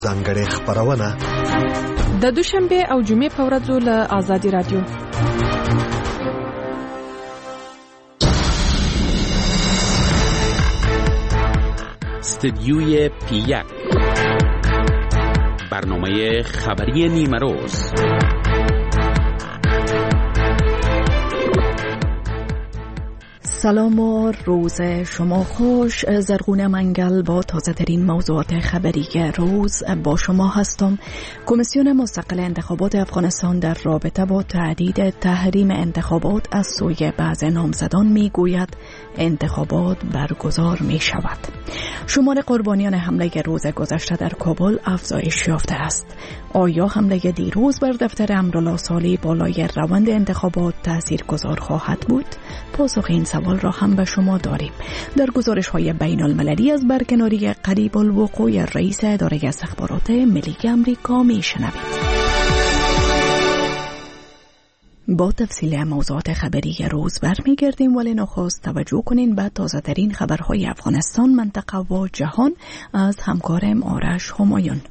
ځانګړې خبرونه د دوشنبه او جمعې په ورځو له آزادي رادیو. استدیوی پی1 برنامه خبری نیمه روز. سلام و روز شما خوش. زرغونه منگل با تازه ترین موضوعات خبری روز با شما هستم. کمیسیون مستقل انتخابات افغانستان در رابطه با تهدید تحریم انتخابات از سوی بعض نامزدان می گوید انتخابات برگزار می شود. شمار قربانیان حمله روز گذشته در کابل افزایش یافته است. آیا حمله دیروز بر دفتر امرالله صالح بالای روند انتخابات تاثیرگذار خواهد بود؟ پاسخ این سوال را هم به شما داریم. در گزارش‌های بین‌المللی از برکناری قریب الوقوع رئیس اداره استخبارات ملی آمریکا می‌شنویم. با تفصیل موضوعات خبری روز برمیگردیم، ولی نخست توجه کنین به تازه ترین خبرهای افغانستان، منطقه و جهان از همکارم آرش همایون.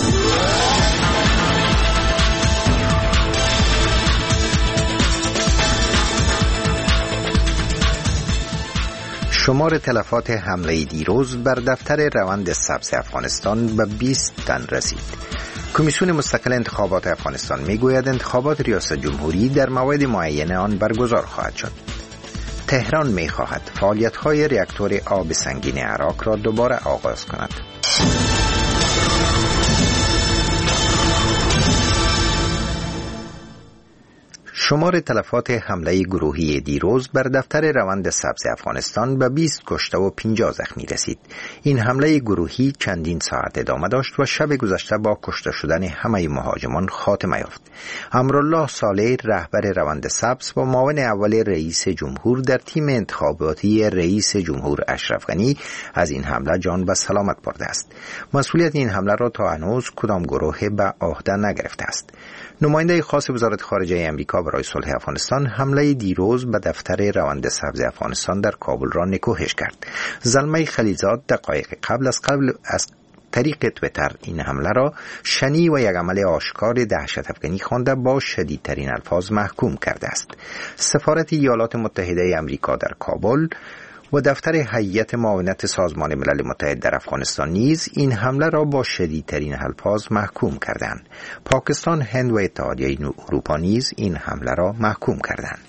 شمار تلفات حمله دیروز بر دفتر روند سبز افغانستان به 20 تن رسید. کمیسیون مستقل انتخابات افغانستان میگوید انتخابات ریاست جمهوری در موعد معین آن برگزار خواهد شد. تهران میخواهد فعالیت‌های راکتور آب سنگین عراق را دوباره آغاز کند. شمار تلفات حمله گروهی دیروز بر دفتر روند سبز افغانستان به 20 کشته و 50 زخمی رسید. این حمله گروهی چندین ساعت ادامه داشت و شب گذشته با کشته شدن همه مهاجمان خاتمه یافت. امرالله صالح رهبر روند سبز با معاون اول رئیس جمهور در تیم انتخاباتی رئیس جمهور اشرف غنی از این حمله جان به سلامت برده است. مسئولیت این حمله را تا هنوز کدام گروه به عهده نگرفته است. نماینده خاص وزارت خارجه آمریکا برای صلح افغانستان حمله دیروز به دفتر روند سبز افغانستان در کابل را نکوهش کرد. زلمه خلیلزاد دقایق قبل از طریق تویتر این حمله را شنی و یک عمل آشکار دهشت افکنی خوانده با شدیدترین الفاظ محکوم کرده است. سفارت ایالات متحده آمریکا در کابل و دفتر هیئت معاونت سازمان ملل متحد در افغانستان نیز این حمله را با شدیدترین الفاظ محکوم کردند. پاکستان، هند و اتحادیه اروپا نیز این حمله را محکوم کردند.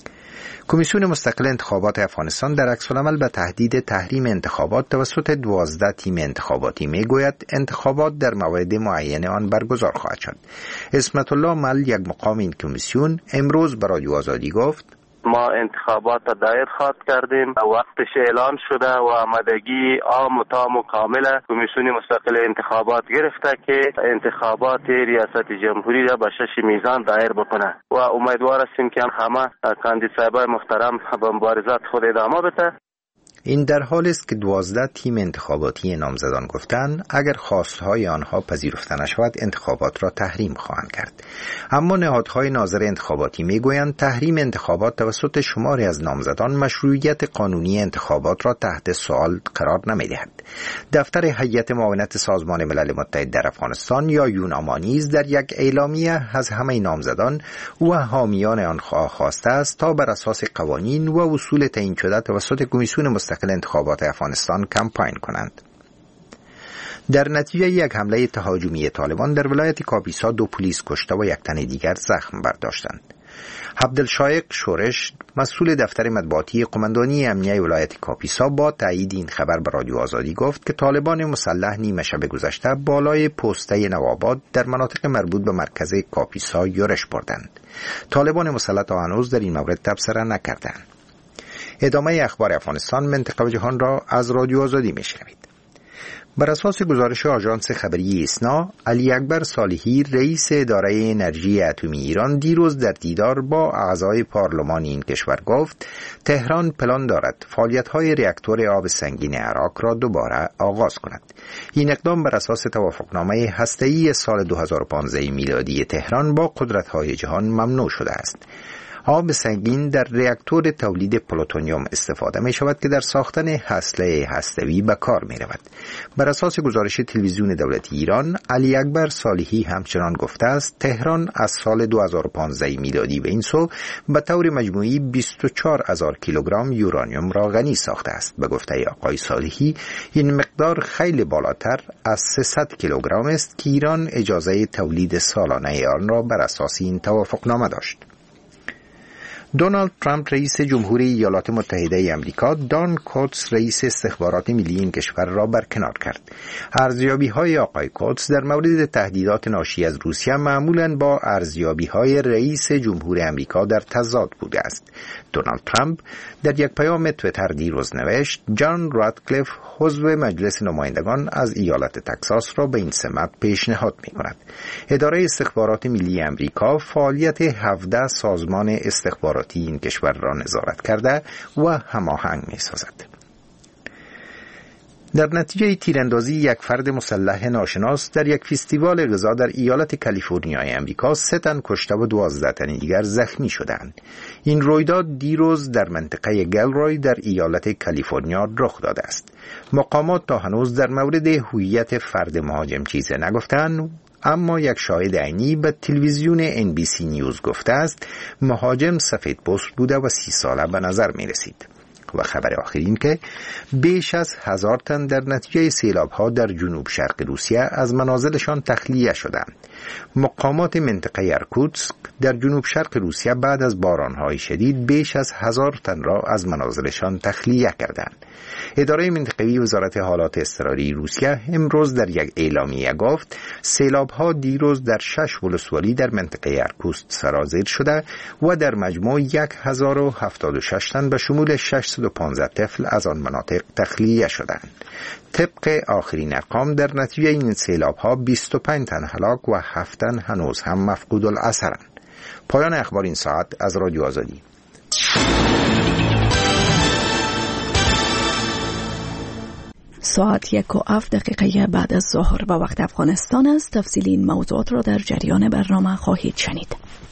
کمیسیون مستقل انتخابات افغانستان در عکس‌العمل به تهدید تحریم انتخابات توسط 12 تیم انتخاباتی میگوید انتخابات در موعد معین آن برگزار خواهد شد. اسمت الله مل، یک مقام این کمیسیون، امروز به رادیو آزادی گفت ما انتخابات را دایر خواهد کردیم. وقتش اعلان شده و آمادگی عام و تام و کامل کمیسیون مستقل انتخابات گرفته که انتخابات ریاست جمهوری را به 6 میزان دایر بکنه و امیدوار هستیم که همه کاندیدای محترم به مبارزات خود ادامه بده. این در حال است که 12 تیم انتخاباتی نامزدان گفتند اگر خواستهای آنها پذیرفته نشود انتخابات را تحریم خواهند کرد. اما نهادهای ناظر انتخاباتی میگویند تحریم انتخابات توسط شماری از نامزدان مشروعیت قانونی انتخابات را تحت سوال قرار نمیدهد. دفتر هیئت معاونت سازمان ملل متحد در افغانستان یا یوناما نیز در یک اعلامیه از همه نامزدان و حامیان آنها خواسته است تا بر اساس قوانین و اصول تعیین شده توسط کمیسیون مستقل انتخابات افغانستان کمپاین کنند. در نتیجه یک حمله تهاجمی طالبان در ولایت کاپیسا 2 پلیس کشته و 1 تن دیگر زخم برداشتند. عبدالشایق شورش، مسئول دفتر مطبوعاتی قماندانی امنیه ولایت کاپیسا، با تایید این خبر به رادیو آزادی گفت که طالبان مسلح نیمه شب گذشته بالای پسته نوآباد در مناطق مربوط به مرکز کاپیسا یورش بردند. طالبان مسلح تا هنوز در این مورد تبصره نکردند. ادامه اخبار افغانستان، منطقه و جهان را از رادیو آزادی میشنوید. بر اساس گزارش آژانس خبری ایسنا، علی اکبر صالحی، رئیس اداره انرژی اتمی ایران، دیروز در دیدار با اعضای پارلمان این کشور گفت تهران پلان دارد فعالیت‌های راکتور آب سنگین عراق را دوباره آغاز کند. این اقدام بر اساس توافقنامه هسته‌ای سال 2015 میلادی تهران با قدرت‌های جهان ممنوع شده است. آب سنگین در راکتور تولید پلوتونیوم استفاده می شود که در ساختن اسلحه هسته‌ای به کار می رود. بر اساس گزارش تلویزیون دولتی ایران، علی اکبر صالحی همچنان گفته است تهران از سال 2015 میلادی به این سو به طور مجموعی 24,000 کیلوگرم یورانیوم را غنی ساخته است. به گفته آقای صالحی این مقدار خیلی بالاتر از 300 کیلوگرم است که ایران اجازه تولید سالانه آن را بر اساس این توافقنامه داشت. دونالد ترامپ رئیس جمهوری ایالات متحده آمریکا دان کوتس رئیس استخبارات ملی این کشور را برکنار کرد. ارزیابی‌های آقای کوتس در مورد تهدیدات ناشی از روسیه معمولاً با ارزیابی‌های رئیس جمهوری آمریکا در تضاد بوده است. دونالد ترامپ در یک پیام توییتر دیروز نوشت جان رادکلیف عضو مجلس نمایندگان از ایالت تگزاس را به این سمت پیشنهاد می‌کند. اداره استخبارات ملی آمریکا فعالیت 17 سازمان استخباراتی این کشور را نظارت کرده و هماهنگ می‌سازد. در نتیجه تیراندازی یک فرد مسلح ناشناس در یک فستیوال غذا در ایالت کالیفرنیای آمریکا 3 تن کشته و 12 تن دیگر زخمی شدند. این رویداد دیروز در منطقه گلروی در ایالت کالیفرنیا رخ داده است. مقامات تا هنوز در مورد هویت فرد مهاجم چیزی نگفتند، اما یک شاهد عینی به تلویزیون NBC نیوز گفته است مهاجم سفیدپوست بوده و 30 ساله به نظر می رسید. و خبر آخر این که بیش از 1000 تن در نتیجه سیلاب‌ها در جنوب شرق روسیه از منازلشان تخلیه شدند. مقامات منطقه ایرکوتسک در جنوب شرق روسیه بعد از باران‌های شدید بیش از 1000 تن را از منازلشان تخلیه کردند. اداره منطقه‌ای وزارت حالات اضطراری روسیه امروز در یک اعلامیه گفت سیلاب‌ها دیروز در 6 ولسوالی در منطقه ایرکوتسک سرازیر شده و در مجموع 1076 تن به شمول 615 طفل از آن مناطق تخلیه شدند. طبق آخرین ارقام در نتیجه این سیلاب‌ها 25 تن هلاک و 7 تن هنوز هم مفقود الاثرند. پایان اخبار این ساعت از رادیو آزادی. ساعت 1:07 بعد از ظهر به وقت افغانستان است. تفصیل این موضوعات را در جریان برنامه خواهید شنید.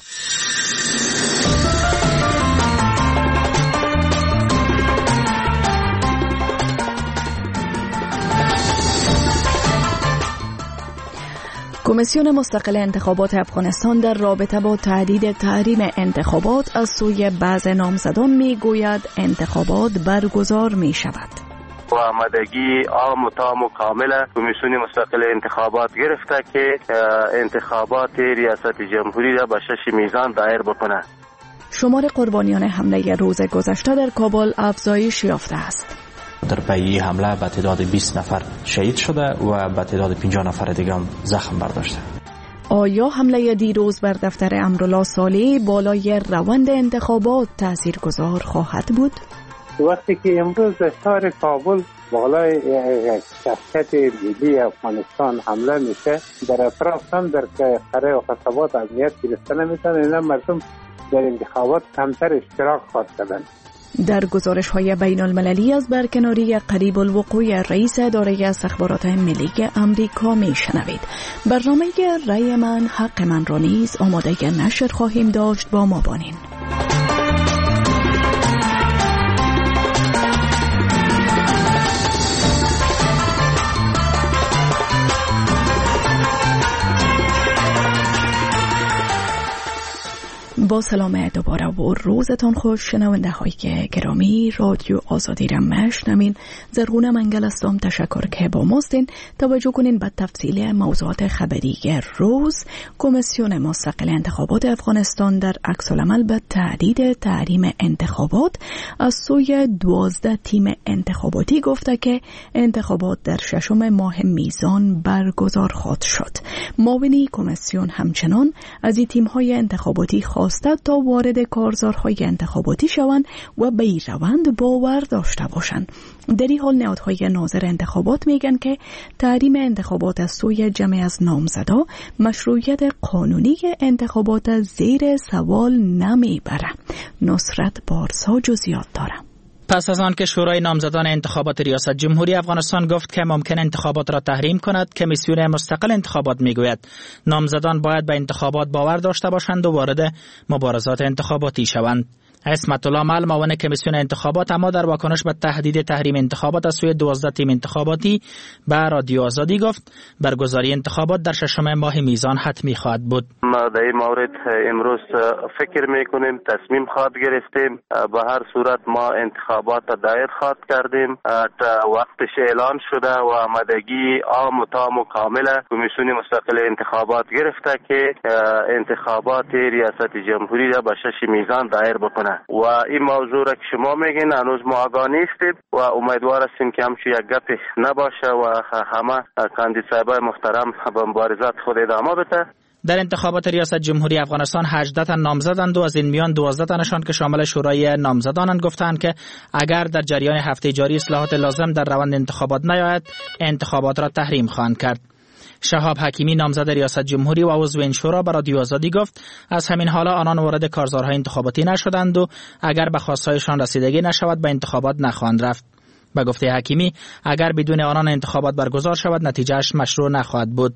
کمیسیون مستقل انتخابات افغانستان در رابطه با تهدید تحریم انتخابات از سوی بعض نامزدان میگوید انتخابات برگزار می شود. و آمادگی عام و تام و کامل کمیسیون مستقل انتخابات گرفته که انتخابات ریاست جمهوری را به 6 میزان دایر بکنه. شمار قربانیان حمله روز گذشته در کابل افزایش یافته است. در پی حمله به تعداد 20 نفر شهید شده و به تعداد 50 نفر دیگه هم زخم برداشته. آیا حمله دیروز بر دفتر امرالله صالح بالای روند انتخابات تاثیرگذار خواهد بود؟ وقتی که امروز شهر کابل بالای شخصیت ملی افغانستان حمله میشه، در اطراف هم در قره و خصبات امنیت گرفته نمیتونه، اینا مردم در انتخابات کمتر اشتراک خواهد کردن. در گزارش‌های بین المللی از برکناری قریب الوقوع رئیس اداره استخبارات ملی آمریکا میشنوید. برنامه رأی من حق من را نیز آماده نشر خواهیم داشت، با ما بانین. با سلام دوباره و روزتان خوش شنونده های گرامی رادیو آزادی را میشنوین. زرغونه منگل هستم. تشکر که با ماستین. توجه کنین به تفصیل موضوعات خبری روز. کمیسیون مستقل انتخابات افغانستان در عکس العمل به تهدید تحریم انتخابات از سوی 12 تیم انتخاباتی گفته که انتخابات در 6 ماه میزان برگزار خواهد شد. معاون کمیسیون همچنان از این تیم های انتخاباتی خواسته تا وارد کارزارهای انتخاباتی شوند و به این روند باور داشته باشند. در این حال نهادهای ناظر انتخابات میگن که تحریم انتخابات از سوی جمع از نامزدا مشروعیت قانونی انتخابات زیر سوال نمیبره. نصرت بارسا جزئیات داره. پس از آن که شورای نامزدان انتخابات ریاست جمهوری افغانستان گفت که ممکن انتخابات را تحریم کند، کمیسیون مستقل انتخابات میگوید نامزدان باید به انتخابات باور داشته باشند و وارد مبارزات انتخاباتی شوند. عصمت الله مل، معاون کمیسیون انتخابات، اما در واکنش به تهدید تحریم انتخابات از سوی 12 تیم انتخاباتی به رادیو آزادی گفت برگزاری انتخابات در 6 ماه میزان حتمی خواهد بود. ما در این مورد امروز فکر میکنیم، تصمیم خواهد گرفتیم. به هر صورت ما انتخابات دایر خواهد کردیم. وقتش اعلان شده و آمادگی عام و تام و کامله کمیسیون مستقل انتخابات گرفته که انتخابات ریاست جمهوری را به 6 میزان دایر بکنه و این موضوع را که شما میگین هنوز ما آگاه نیستیم و امیدوار هستیم که همچون یک گپ نباشه و همه کاندید صاحبای محترم به مبارزات خود ادامه بده. در انتخابات ریاست جمهوری افغانستان 18 تن نامزدند و از این میان 12 تنشان که شامل شورای نامزدانند گفتند که اگر در جریان هفته جاری اصلاحات لازم در روند انتخابات نیاید انتخابات را تحریم خواهند کرد. شهاب حکیمی نامزد ریاست جمهوری و عضو این شورا به رادیو آزادی گفت از همین حالا آنان وارد کارزارهای انتخاباتی نشدند و اگر به خواستهایشان رسیدگی نشود به انتخابات نخواهند رفت. به گفته حکیمی اگر بدون آنان انتخابات برگزار شود نتیجهش مشروع نخواهد بود.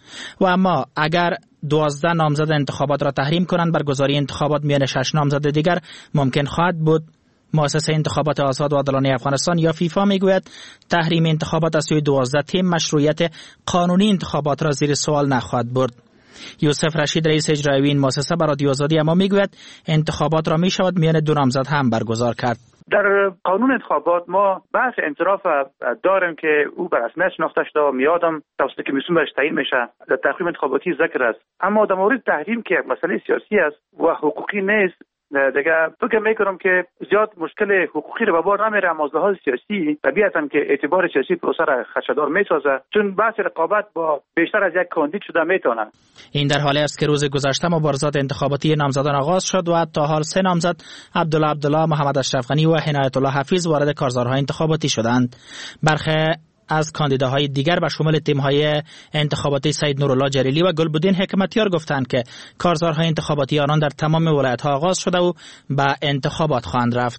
و اما اگر 12 نامزد انتخابات را تحریم کنند برگزاری انتخابات میان 6 نامزد دیگر ممکن خواهد بود. مؤسسه انتخابات آزاد و عادلانه افغانستان یا فیفا میگوید تحریم انتخابات از سوی 12 تیم مشروعیت قانونی انتخابات را زیر سوال نخواهد برد. یوسف رشید رئیس اجرایی این مؤسسه به رادیو آزادی اما میگوید انتخابات را میشود میان 2 نامزد هم برگزار کرد. در قانون انتخابات ما بحث انصراف داریم که او بر اساس شناخته شده و میادم توسط کمیسیون برش تعیین میشه در تحریم انتخاباتی ذکر است، اما در مورد تحریم که مسئله سیاسی است و حقوقی نیست دیگه فکر میکنم که زیاد مشکل حقوقی رو به بار نمیره، اما از لحاظ سیاسی طبیعتاً که اعتبار سیاسی پروسه را خدشه‌دار میسازه چون بحث رقابت با بیشتر از یک کاندید شده میتونه. این در حالی است که روز گذشته مبارزات انتخاباتی نامزدان آغاز شد و تا حال 3 نامزد عبدالله، محمد اشرف غنی و عنایت الله حفیظ وارد کارزارهای انتخاباتی شدند. برخی از کاندیداهای دیگر به شمول تیم‌های انتخاباتی سید نورالله جلیلی و گلبدین حکمتیار گفتند که کارزارهای انتخاباتی آنان در تمام ولایت‌ها آغاز شده و به انتخابات خواهند رفت.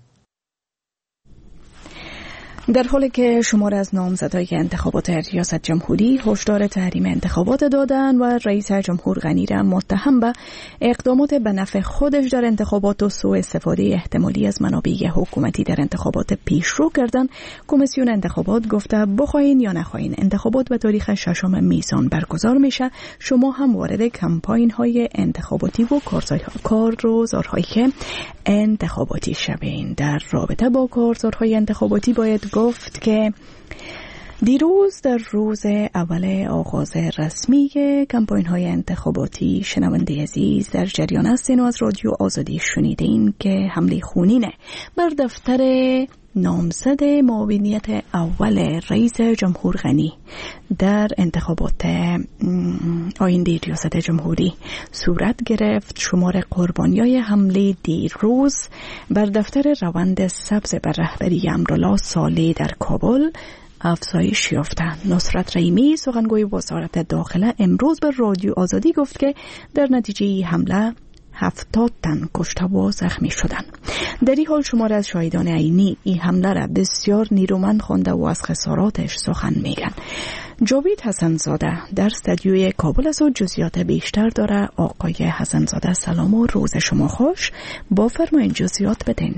در حالی که شمار از نامزدای انتخابات ریاست جمهوری هشدار تحریم انتخابات دادن و رئیس جمهور غنی را متهم به اقدامات به نفع خودش در انتخابات و سوء استفاده احتمالی از منابع حکومتی در انتخابات پیشرو کردن، کمیسیون انتخابات گفته بخواین یا نخواین انتخابات به تاریخ 6 میزان برگزار میشه. شما هم وارد کمپاین های انتخاباتی و کارزارهای انتخاباتی شوین. در رابطه با کارزارهای انتخاباتی باید گفت که دیروز در روز اول آغاز رسمی کمپاین های انتخاباتی شنونده عزیز در جریان هستین و از رادیو آزادی شنیدین که حمله خونینه بر دفتر نامزد معاونیت اول رئیس جمهور غنی در انتخابات آینده ریاست جمهوری صورت گرفت. شمار قربانیای حمله دیروز بر دفتر روند سبز بر رهبری امرالله صالح در کابل افزایش یافتند. نصرت رحیمی سخنگوی وزارت داخله امروز به رادیو آزادی گفت که در نتیجه حمله 70 تن کشته و زخمی شدند. در این حال شمار از شاهدان عینی این حمله را بسیار نیرومند خوانده و از خساراتش سخن میگن. جاوید حسنزاده در استودیوی کابل است و جزئیات بیشتر داره. آقای حسنزاده سلام و روز شما خوش، با فرمایید جزئیات بدین.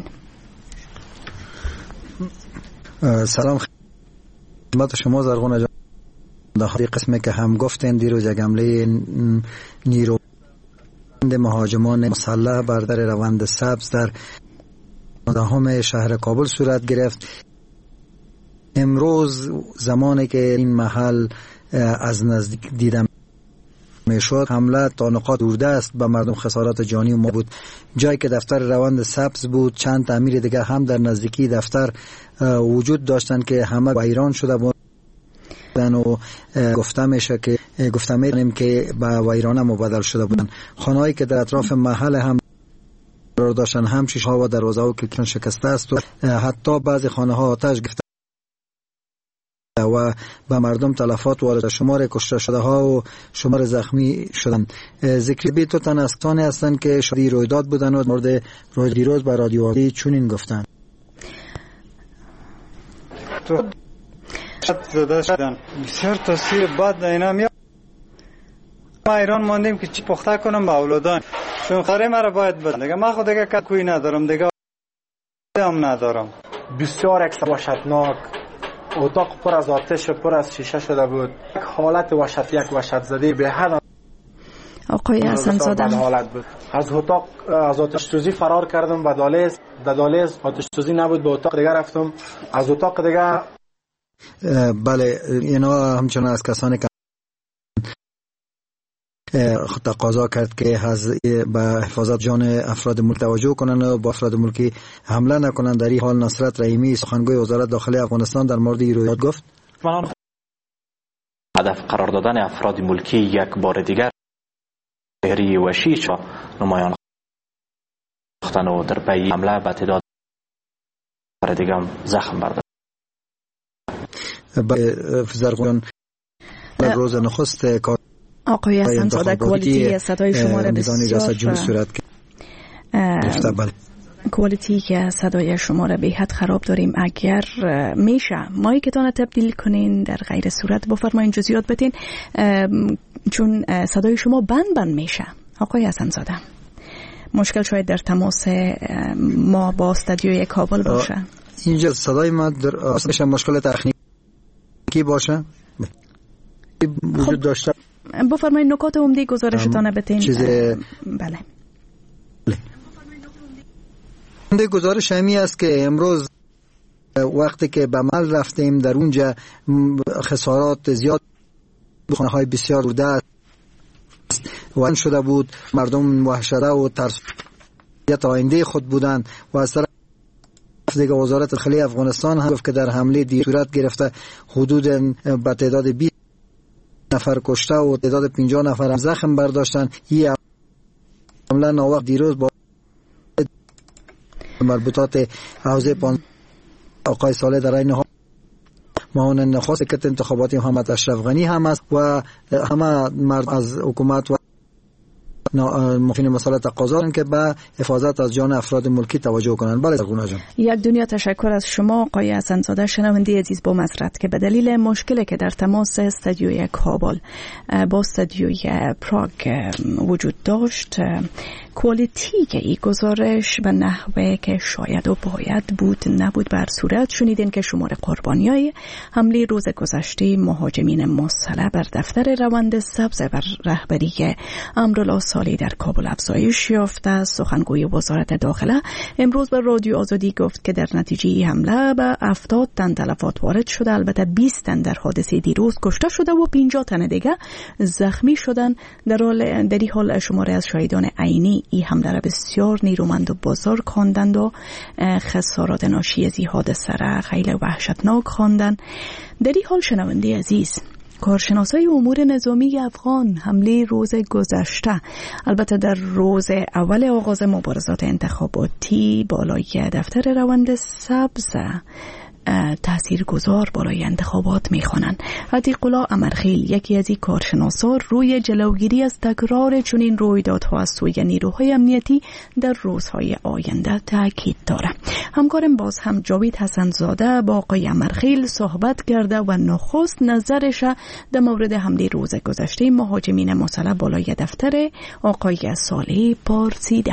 سلام خدمت شما زرغون جان. در قسمی که هم گفتن دیروز یک حمله نیرو مهاجمان مسلح بر در روند سبز در مداهم شهر کابل صورت گرفت. امروز زمانی که این محل از نزدیک دیدم میشد حمله تا نقاط دوردست به مردم خسارات جانی ما بود. جایی که دفتر روند سبز بود چند تعمیر دیگر هم در نزدیکی دفتر وجود داشتند که همه ویران شده بود و گفته میشه که که به ویرانه مبدل شده بودند. خانه‌هایی که در اطراف محل هم داشتن هم شیشه ها و دروازه ها کلیدشان شکسته است و حتی بعضی خانه ها آتش گرفته و به مردم تلفات وارد. شمار کشته شده ها و شمار زخمی شدند. ذکر بی تو تن از کسانی هستند که شدی رویداد بودند و مورد روز دیروز به رادیو آزادی چنین گفتند. تو زده شدن بسیار تاثیر بد اینا میاد. ما ایران ماندیم که چی پخته کنم با اولادان، چون خاره مرا باید بدن دیگه. من خود دیگه کوی ندارم دیگه، هم ندارم. بسیار اکثر وحشتناک، اتاق پر از آتش پر از شیشه شده بود. حالت وحشت، یک وحشت زده به حد. آقای حسن زاده حالت بود. از اتاق از آتش سوزی فرار کردم به دالیز آتش سوزی نبود، به اتاق دیگه رفتم. از اتاق دیگه بله اینا همچنان از کسانی که تقاضا کرد که به حفاظت جان افراد ملک توجه کنند و با افراد ملکی حمله نکنند. در این حال نصرت رحیمی سخنگوی وزارت داخلی افغانستان در مورد این رویداد گفت هدف قرار دادن افراد ملکی یک بار دیگر شهری و شیش نمایان ساختن و در پی حمله به تعداد دیگر هم زخم برداشت. زرغون روز نخست آقای حسن زاده کوالیتی صدای شما را بسیار کوالیتی که صدای شما را به حد خراب داریم. اگر میشه مایکتان تبدیل کنین، در غیر صورت بفرمایین جزئیات بدین چون صدای شما بند میشه. آقای حسن زاده مشکل شاید در تماس ما با استودیوی کابل باشه. اینجا صدای ما در مشکل تکنیکی باشه وجود داشته. بفرمایید نکات عمده گزارشتان بتین. بله. عمده گزارش همی است که امروز وقتی که به عمل رفتیم در اونجا خسارات زیاد، خانه‌های بسیار برده وان شده بود، مردم وحشته و ترسیت آینده خود بودند و از طرف دیگه وزارت داخلی افغانستان هم گفت که در حمله دیر صورت گرفته حدود به تعداد 20 نفر کشته و تعداد 50 نفر زخم برداشتن. این حمله ناوقت دیروز با مربوطات حوزه آقای صالح در این حال معاون نخست کت انتخاباتی محمد اشرف غنی هم است و همه مرد از حکومت و مخین مسئله تقاضا دارند که به حفاظت از جان افراد ملکی توجه کنند. بله زرغونه جان. یک دنیا تشکر از شما آقای حسن زاده. شنونده عزیز با معذرت که به دلیل مشکلی که در تماس استودیوی کابل با استودیوی پراگ وجود داشت، کوالیتی که این گزارش به نحوه که شاید و باید بود نبود. بر صورت شنیدین که شمار قربانیای حمله روز گذشته مهاجمین مسلح بر دفتر روند سبز بر رهبری امرالله صالح در کابل افزایش یافته. سخنگوی وزارت داخله امروز به رادیو آزادی گفت که در نتیجه حمله به 70 تن تلفات وارد شده، البته 20 تن در حادثه دیروز کشته شده و 50 تن دیگه زخمی شدن. در این حال شماره از شهیدان عینی این حمله را بسیار نیرومند و بزرگ خواندند و خسارات ناشی از این حادثه را خیلی وحشتناک خواندند. در این حال شنونده عزیز، کارشناسای امور نظامی افغان حمله روز گذشته، البته در روز اول آغاز مبارزات انتخاباتی بالای دفتر روند سبز تاثیرگذار بالای انتخابات میخوانند. عتیق الله امرخیل یکی از این کارشناسان روی جلوگیری از تکرار چنین رویدادها از سوی نیروهای امنیتی در روزهای آینده تاکید دارد. همکارم باز هم جاوید حسن زاده با آقای امرخیل صحبت کرده و نخست نظرش در مورد حمله روز گذشته مهاجمین مسلح بالای دفتر آقای صالح پرسیده.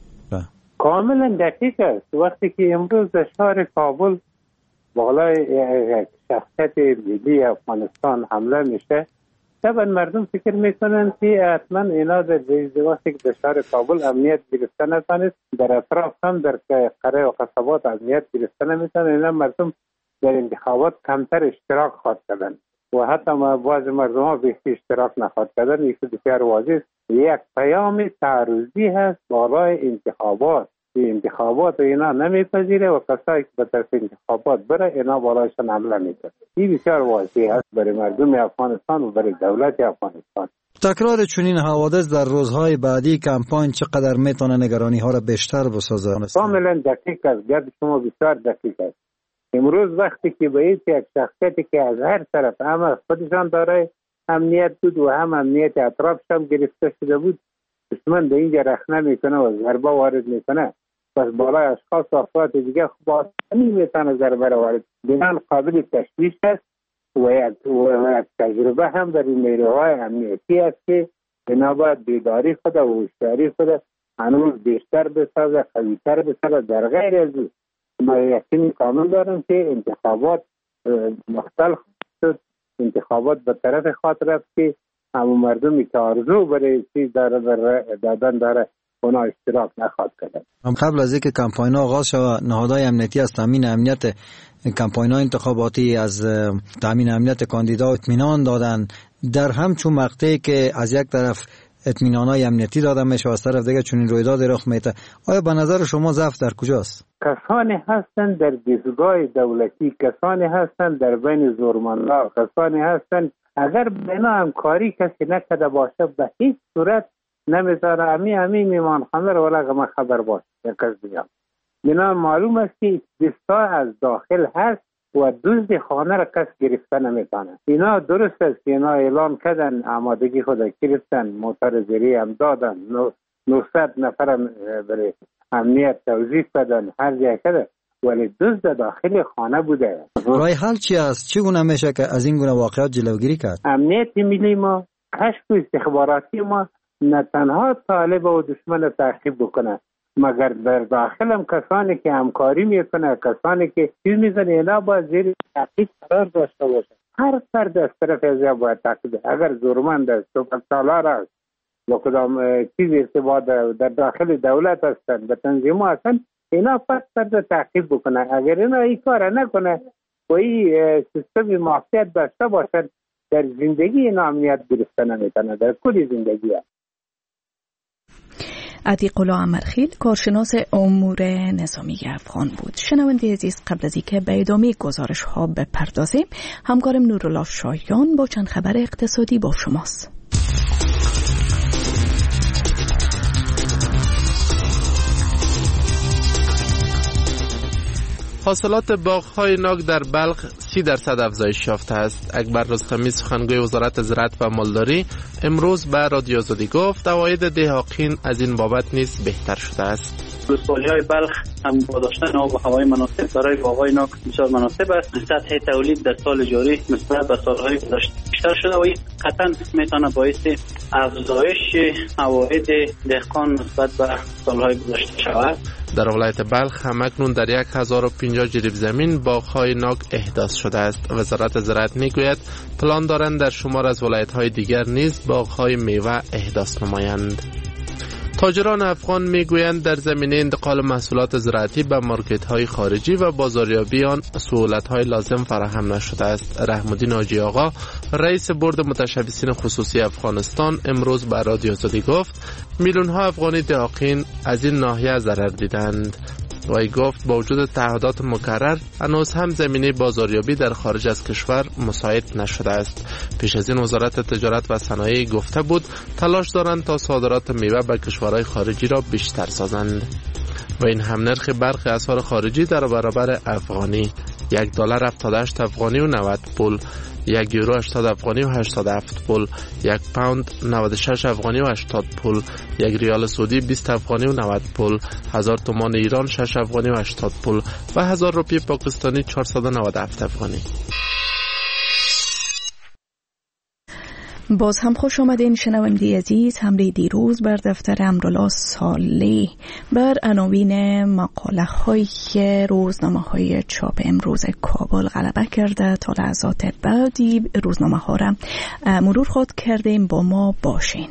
کاملا دقیق است. وقتی که امروز در شهر کابل بالای شخصیت ملی افغانستان حمله میشه، طبعا مردم فکر میکنن که حتما اینا در وقتی که در شهر کابل امنیت گرفته نتانست، در اطراف هم در قره و قصبات امنیت گرفته نمیتونن، اینا مردم در انتخابات کمتر اشتراک خواهد کردن و حتی بعض مردم ها به اشتراک نخواهد کردن. یک بسیار واضح یک پیام تعرضی هست بالای انتخابات. انتخابات اینا نمیپذیره و کسایی که به طرف انتخابات بره اینا بالایشان حمله میکنه. این بسیار واضح است برای مردم افغانستان و برای دولت افغانستان. تکرار چنین حوادث در روزهای بعدی کمپاین چقدر میتونه نگرانی ها را بیشتر بسازه؟ کاملا دقیق است. گرد شما بسیار دقیق است. امروز وقتی که به یک شخصیتی که از هر طرف هم خودشان داره امنیت بود و هم امنیت اطرافش هم گرفته شده بود، دشمن به اینجا رخ نمیکنه و ضربه وارد میکنه، پس بالای اشخاص و افراد دیگه با میتونه ضربه وارد بنان قابل تشویش است و یک تجربه هم در این نیروهای امنیتی است که بنابراین بیداری خود و هوشیاری خود هنوز بیشتر بسازه، قوی‌تر بسازه. در غیر از ما یقین کامل دارم که انتخابات مختلف شد، انتخابات به طرف خاطر رفت که همون مردمی که آرزو برای چیز دادن داره اونا اشتراک نخواد کرده. قبل از اینکه کمپاین ها آغاز شود نهادهای امنیتی از تامین امنیت کمپاین ها انتخاباتی از تامین امنیت کاندیدا اطمینان دادن، در همچون مقطعی که از یک طرف اطمینان‌های امنیتی داده میشه و از طرف دیگه چنین رویدادی رخ میده، آیا به نظر شما ضعف در کجاست؟ کسانی هستند در دستگاه دولتی، کسانی هستند در بین زورمندان، کسانی هستند اگر بنا همکاری کسی نکرده باشه به هیچ صورت نمیذاره امی میمانخانه رو ولی ما خبر باشه. یک از دیگه بنا معلوم است که دستا از داخل هست و دزد خانه را کس گرفته نمیتونه. اینا درست است که اینا اعلان کردن آمادگی خود گرفتن، موتور زیری هم دادن، 900 نفر برای امنیت توظیف دادن، هر جای کده، ولی دزد داخل خانه بوده. راه حل چی است؟ چگونه میشه که از این گونه واقعات جلوگیری کرد؟ امنیت ملی ما، کشف استخباراتی ما نه تنها طالب و دشمن تعقیب بکنه، مگر در داخل هم کسانی که همکاری میکنه، کسانی که چیز میزنه، اینا باید زیر تعقیب قرار داشته باشه. هر فرد از طرف از باید تعقیب. اگر زورمند است، سپهسالار است یا کدام چیز ارتباط در داخل دولت هستند، به تنظیم هستند، اینا فرد تعقیب بکنه. اگر اینا این کار نکنه و این سیستم معافیت داشته باشد، در زندگی اینا امنیت گرفته نمیتونه، در کل زندگی هست. عتیق الله عمرخیل، کارشناس امور نظامی افغان بود. شنونده عزیز، قبل از اینکه به ادامه گزارش ها بپردازیم، همکارم نورالله شایان با چند خبر اقتصادی با شماست. حاصلات باغ‌های ناک در بلخ 30% افزایش یافته است. اکبر رستمی، سخنگوی وزارت زراعت و مالداری، امروز به رادیو آزادی گفت عواید دهاقین از این بابت نیز بهتر شده است. ولسوالی‌های بلخ هم با داشتن آب و هوای مناسب برای باغ‌های ناک بسیار مناسب است. سطح تولید در سال جاری نسبت به سال‌های گذشته بیشتر شده و این قطعاً میتونه باعث افزایش عواید دهقان نسبت به سال‌های گذشته شود. در ولایت بلخ همکنون در 1050 جریب زمین باغ‌های ناک احداث شده است. وزارت زراعت میگوید پلان دارند در شمار از ولایت‌های دیگر نیز باغ‌های میوه احداث نمایند. تاجران افغان میگویند در زمینه انتقال محصولات زراعتی به مارکت‌های خارجی و بازاریابی آن سهولت‌های لازم فراهم نشده است. رحم‌الدین حاجی آقا، رئیس بورد متشبثین خصوصی افغانستان، امروز به رادیو آزادی گفت میلیون‌ها افغانی دهاقین از این ناحیه ضرر دیدند. وی گفت با وجود تعهدات مکرر هنوز هم زمینه بازاریابی در خارج از کشور مساعد نشده است. پیش از این وزارت تجارت و صنایع گفته بود تلاش دارند تا صادرات میوه به کشورهای خارجی را بیشتر سازند. و این هم نرخ برخی اسعار خارجی در برابر افغانی: $1 78 افغانی و 90 پول، €1 80 افغانی و 87 پول، £1 96 افغانی و 80 پول، $1 سعودی 20 افغانی و 90 پول، 1000 تومان ایران 6 افغانی و 80 پول و 1000 روپیه پاکستانی 497 افغانی. باز هم خوش آمدین شنونده عزیز. حمله دیروز بر دفتر امرالله صالح بر عناوین مقاله های روزنامه های چاپ امروز کابل غلبه کرده. تا لحظات بعدی روزنامه ها را مرور خود کردیم، با ما باشین.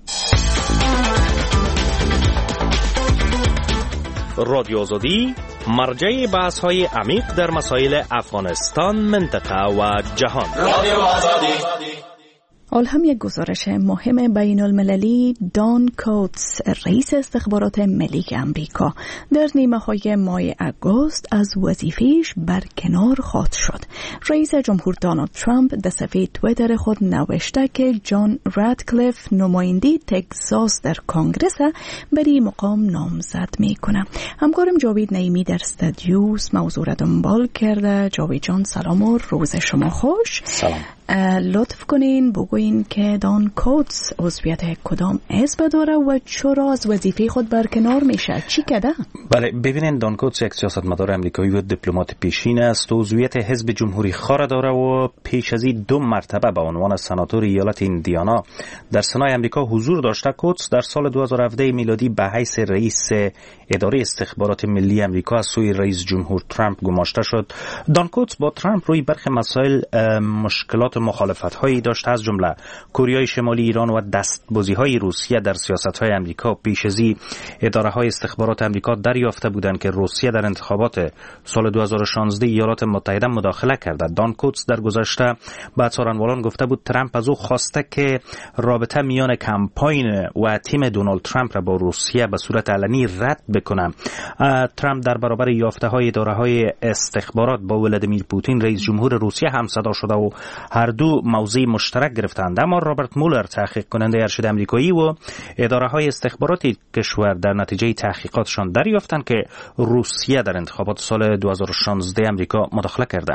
رادیو آزادی، مرجع بحث های عمیق در مسائل افغانستان، منطقه و جهان. رادیو آزادی. حال هم یک گزارش مهم بین المللی. دان کوتس، رئیس استخبارات ملی امریکا، در نیمه های ماه اگست از وظیفه‌اش برکنار خواهد شد. رئیس جمهور دونالد ترامپ در صفحه توییتر خود نوشته که جان رادکلیف نماینده تگزاس در کنگرس برای مقام نامزد میکنه. همکارم جاوید نعیمی در استودیو موضوع را دنبال کرده. جاوید جان، سلام و روز شما خوش. سلام. لطف کنین بگوین که دان کوتس عضویت کدام حزب داره و چرا از وظیفه خود برکنار میشه؟ چی کده؟ بله ببینین دان کوتس یک سیاستمدار امریکایی و دیپلمات پیشین است و عضویت حزب جمهوری خواه داره و پیش از این 2 مرتبه به عنوان سناتور ایالت ایندیانا در سنای امریکا حضور داشته. کوتس در سال 2017 میلادی به حیث رئیس اداره استخبارات ملی امریکا از سوی رئیس جمهور ترامپ گماشته شد. دان کوتس با ترامپ روی برخی مسائل مشکلات مخالفت‌هایی داشت، از جمله کره شمالی، ایران و دستبازی‌های روسیه در سیاست‌های امریکا. پیش از این اداره‌های استخبارات امریکا دریافته بودند که روسیه در انتخابات سال 2016 ایالات متحده مداخله کرده. دان کوتس در گذشته به څارنوالان گفته بود ترامپ از او خواسته که رابطه میان کمپاین و تیم دونالد ترامپ را با روسیه به صورت علنی رد بکنه. ترامپ در برابر یافته‌های اداره‌های استخبارات با ولادیمیر پوتین رئیس جمهور روسیه هم صدا شده و هر دو موضع مشترک گرفتند. اما رابرت مولر تحقیق کننده ارشد آمریکایی و اداره‌های استخباراتی کشور در نتیجه تحقیقاتشان دریافتند که روسیه در انتخابات سال 2016 آمریکا مداخله کرده.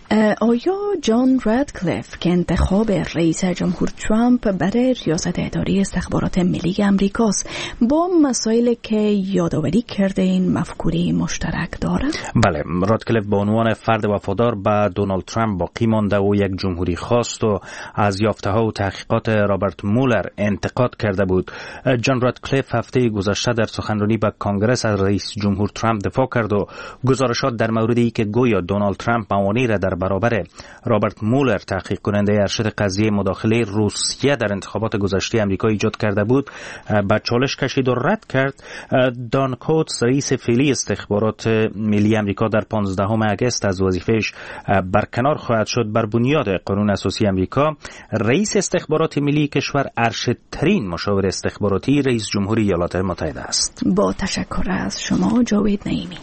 آیا جان رادکلیف که انتخاب رئیس جمهور ترامپ برای ریاست اداره استخبارات ملی آمریکاست با مسائلی که یادآوری کرده این مفکوری مشترک داره؟ بله، رادکلیف به عنوان فرد وفادار به دونالد ترامپ باقی مانده و یک جمهوری خواست و از یافته‌ها و تحقیقات رابرت مولر انتقاد کرده بود. جان رادکلیف هفته گذشته در سخنرانی به کانگرس از رئیس جمهور ترامپ دفاع کرد و گزارشات در موردی که گویا دونالد ترامپ موانعی را در برابر رابرت مولر تحقیق کننده ارشد قضیه مداخله روسیه در انتخابات گذشته آمریکا ایجاد کرده بود به چالش کشید و رد کرد. دان کوتس رئیس فعلی استخبارات ملی آمریکا در 15 اگست از وظیفه‌اش برکنار خواهد شد. بر بنیاد قانون اساسی آمریکا رئیس استخبارات ملی کشور ارشدترین مشاور استخباراتی رئیس جمهور ایالات متحده است. با تشکر از شما جاوید نعیمی.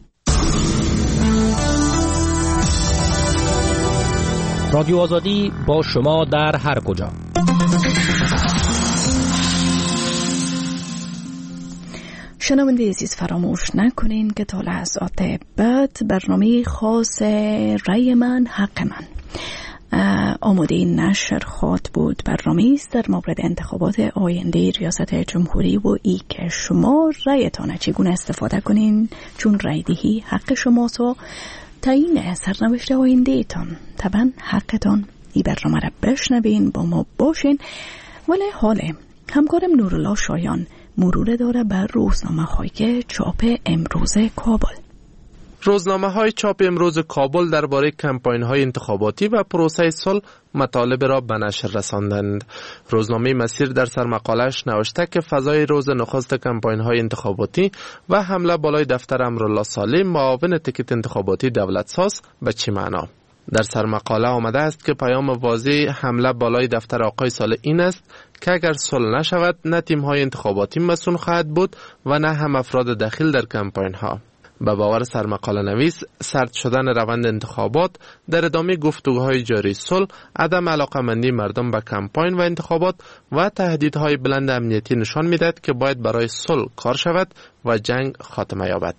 رادیو آزادی با شما در هر کجا. شنونده عزیز فراموش نکنین که تا لحظات بعد برنامه خاص رأی من حق من آماده نشر خواهد بود. برنامه است در مورد انتخابات آینده ریاست جمهوری و ای که شما رأیتان چگونه استفاده کنین، چون رأی دهی حق شماست و تعیین سرنوشت آینده ایتان طبعا حقتان. این برنامه را بشنوین، با ما باشین. ولی حاله همکارم نورالله شایان مرور داره بر روزنامه های چاپ امروز کابل. روزنامه های چاپ امروز کابل درباره کمپاین های انتخاباتی و پروسه صلح مطالب را به نشر رساندند. روزنامه مسیر در سرمقاله‌اش نوشته که فضای روز نخست کمپاین های انتخاباتی و حمله بالای دفتر امرالله صالح معاون تکیت انتخاباتی دولت ساز به چه معنا؟ در سرمقاله آمده است که پیام واضح حمله بالای دفتر آقای صالح این است که اگر صلح نشود نه تیم‌های انتخاباتی مسئول خواهد بود و نه هم افراد داخل در کمپاین‌ها. به باور سرمقاله نویس، سرد شدن روند انتخابات در ادامه گفتگوهای جاری صلح، عدم علاقه‌مندی مردم به کمپاین و انتخابات و تهدیدهای بلند امنیتی نشان می‌دهد که باید برای صلح کار شود و جنگ خاتمه یابد.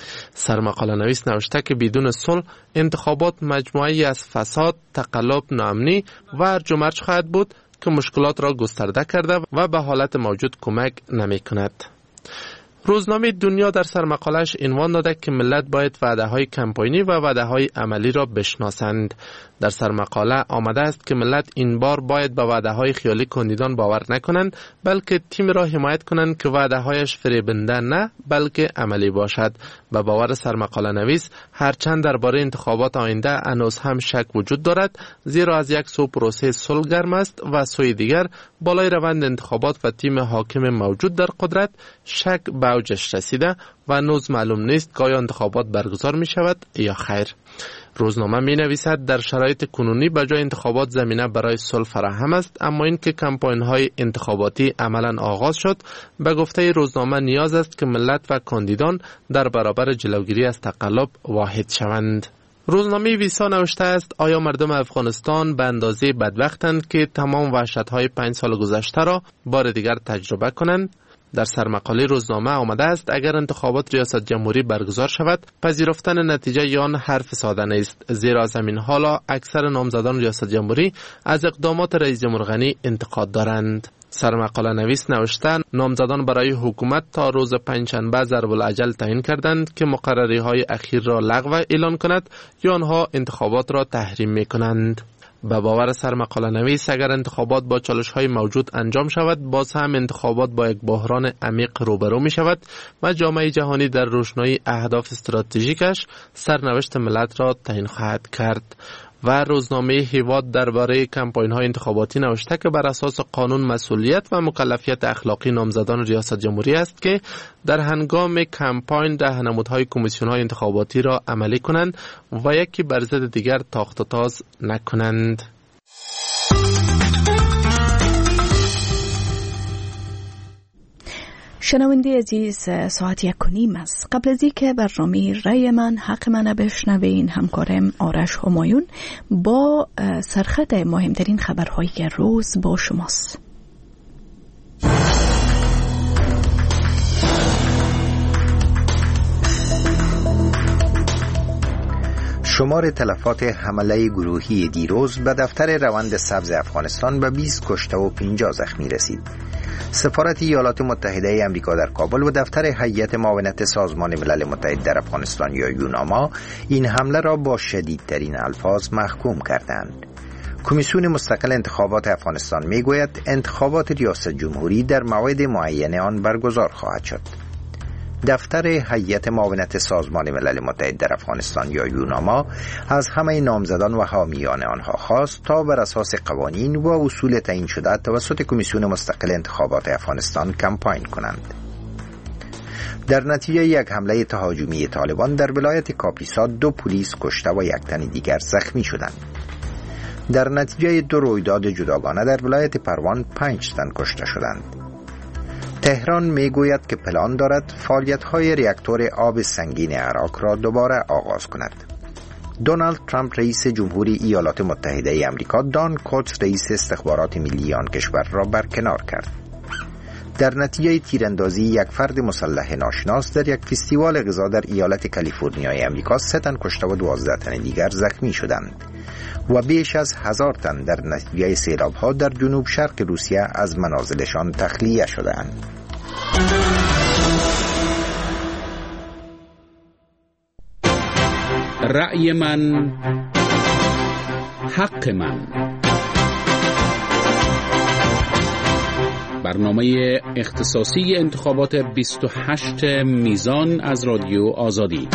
سرمقاله نویس نوشته که بدون صلح انتخابات مجموعه‌ای از فساد، تقلب، ناامنی و هرج و مرج خواهد بود که مشکلات را گسترده کرده و به حالت موجود کمک نمی‌کند. روزنامه دنیا در سرمقاله‌اش عنوان داده که ملت باید وعده‌های کمپاینی و وعده‌های عملی را بشناسند. در سرمقاله آمده است که ملت این بار باید به وعده‌های خیالی کاندیدان باور نکنند، بلکه تیم را حمایت کنند که وعده‌هایش فریبنده نه بلکه عملی باشد. به باور سرمقاله نویس، هرچند درباره انتخابات آینده هنوز هم شک وجود دارد، زیرا از یک سو پروسه صلح گرم است و سوی دیگر بالای روند انتخابات و تیم حاکم موجود در قدرت شک به اوجش رسیده و هنوز معلوم نیست که آیا انتخابات برگزار می شود یا خیر. روزنامه می نویسد در شرایط کنونی بجای انتخابات زمینه برای صلح فراهم است، اما اینکه کمپاین های انتخاباتی عملا آغاز شد، به گفته روزنامه نیاز است که ملت و کاندیدان در برابر جلوگیری از تقلب واحد شوند. روزنامه ویسا نوشته است آیا مردم افغانستان به اندازه بدبختند که تمام وحشت‌های 5 سال گذشته را بار دیگر تجربه کنند؟ در سرمقاله روزنامه آمده است اگر انتخابات ریاست جمهوری برگزار شود پذیرفتن نتیجه آن حرف ساده نیست، زیرا از همین حالا اکثر نامزدان ریاست جمهوری از اقدامات رئیس جمهور غنی انتقاد دارند. سرمقاله نویس نوشته نامزدان برای حکومت تا روز پنجشنبه ضرب الاجل تعیین کردند که مقرری های اخیر را لغو اعلان کند یا آنها انتخابات را تحریم می کنند. به باور سرمقاله نویس اگر انتخابات با چالش های موجود انجام شود باز هم انتخابات با یک بحران عمیق روبرو می شود و جامعه جهانی در روشنایی اهداف استراتژیکش سرنوشت ملت را تعیین خواهد کرد. و روزنامه هیواد درباره کمپاین‌های انتخاباتی نوشته که بر اساس قانون مسئولیت و مکلفیت اخلاقی نامزدان ریاست جمهوری است که در هنگام کمپاین راهنمودهای کمیسیون‌های انتخاباتی را عملی کنند و یکی بر ضد دیگر تاخت و تاز نکنند. شنونده عزیز، ساعت 1:30 است. قبل از اینکه برنامه رای من حق من بشنوین، همکارم آرش همایون با سرخط مهمترین خبرهای روز با شماست. شمار تلفات حمله گروهی دیروز به دفتر روند سبز افغانستان به 20 کشته و 50 زخمی رسید. سفارت ایالات متحده آمریکا در کابل و دفتر هیئت معاونت سازمان ملل متحد در افغانستان یا یوناما این حمله را با شدیدترین الفاظ محکوم کردند. کمیسیون مستقل انتخابات افغانستان میگوید انتخابات ریاست جمهوری در موعد معین آن برگزار خواهد شد. دفتر هیئت معاونت سازمان ملل متحد در افغانستان یا یوناما از همه نامزدان و حامیان آنها خواست تا بر اساس قوانین و اصول تعیین شده توسط کمیسیون مستقل انتخابات افغانستان کمپاین کنند. در نتیجه یک حمله تهاجمی طالبان در ولایت کاپیسا 2 پلیس کشته و 1 تن دیگر زخمی شدند. در نتیجه 2 رویداد جداگانه در ولایت پروان 5 تن کشته شدند. تهران میگوید که پلان دارد فعالیت‌های ریاکتور آب سنگین عراق را دوباره آغاز کند. دونالد ترامپ رئیس جمهوری ایالات متحده آمریکا دان کوتس رئیس استخبارات ملی آن کشور را برکنار کرد. در نتیجه تیراندازی یک فرد مسلح ناشناس در یک فستیوال غذا در ایالت کالیفرنیای آمریکا 3 تن کشته و 12 تن دیگر زخمی شدند و بیش از 1000 تن در نتیجه سیلاب‌ها در جنوب شرق روسیه از منازلشان تخلیه شدند. رأی من حق من، برنامه اختصاصی انتخابات 28 میزان از رادیو آزادی.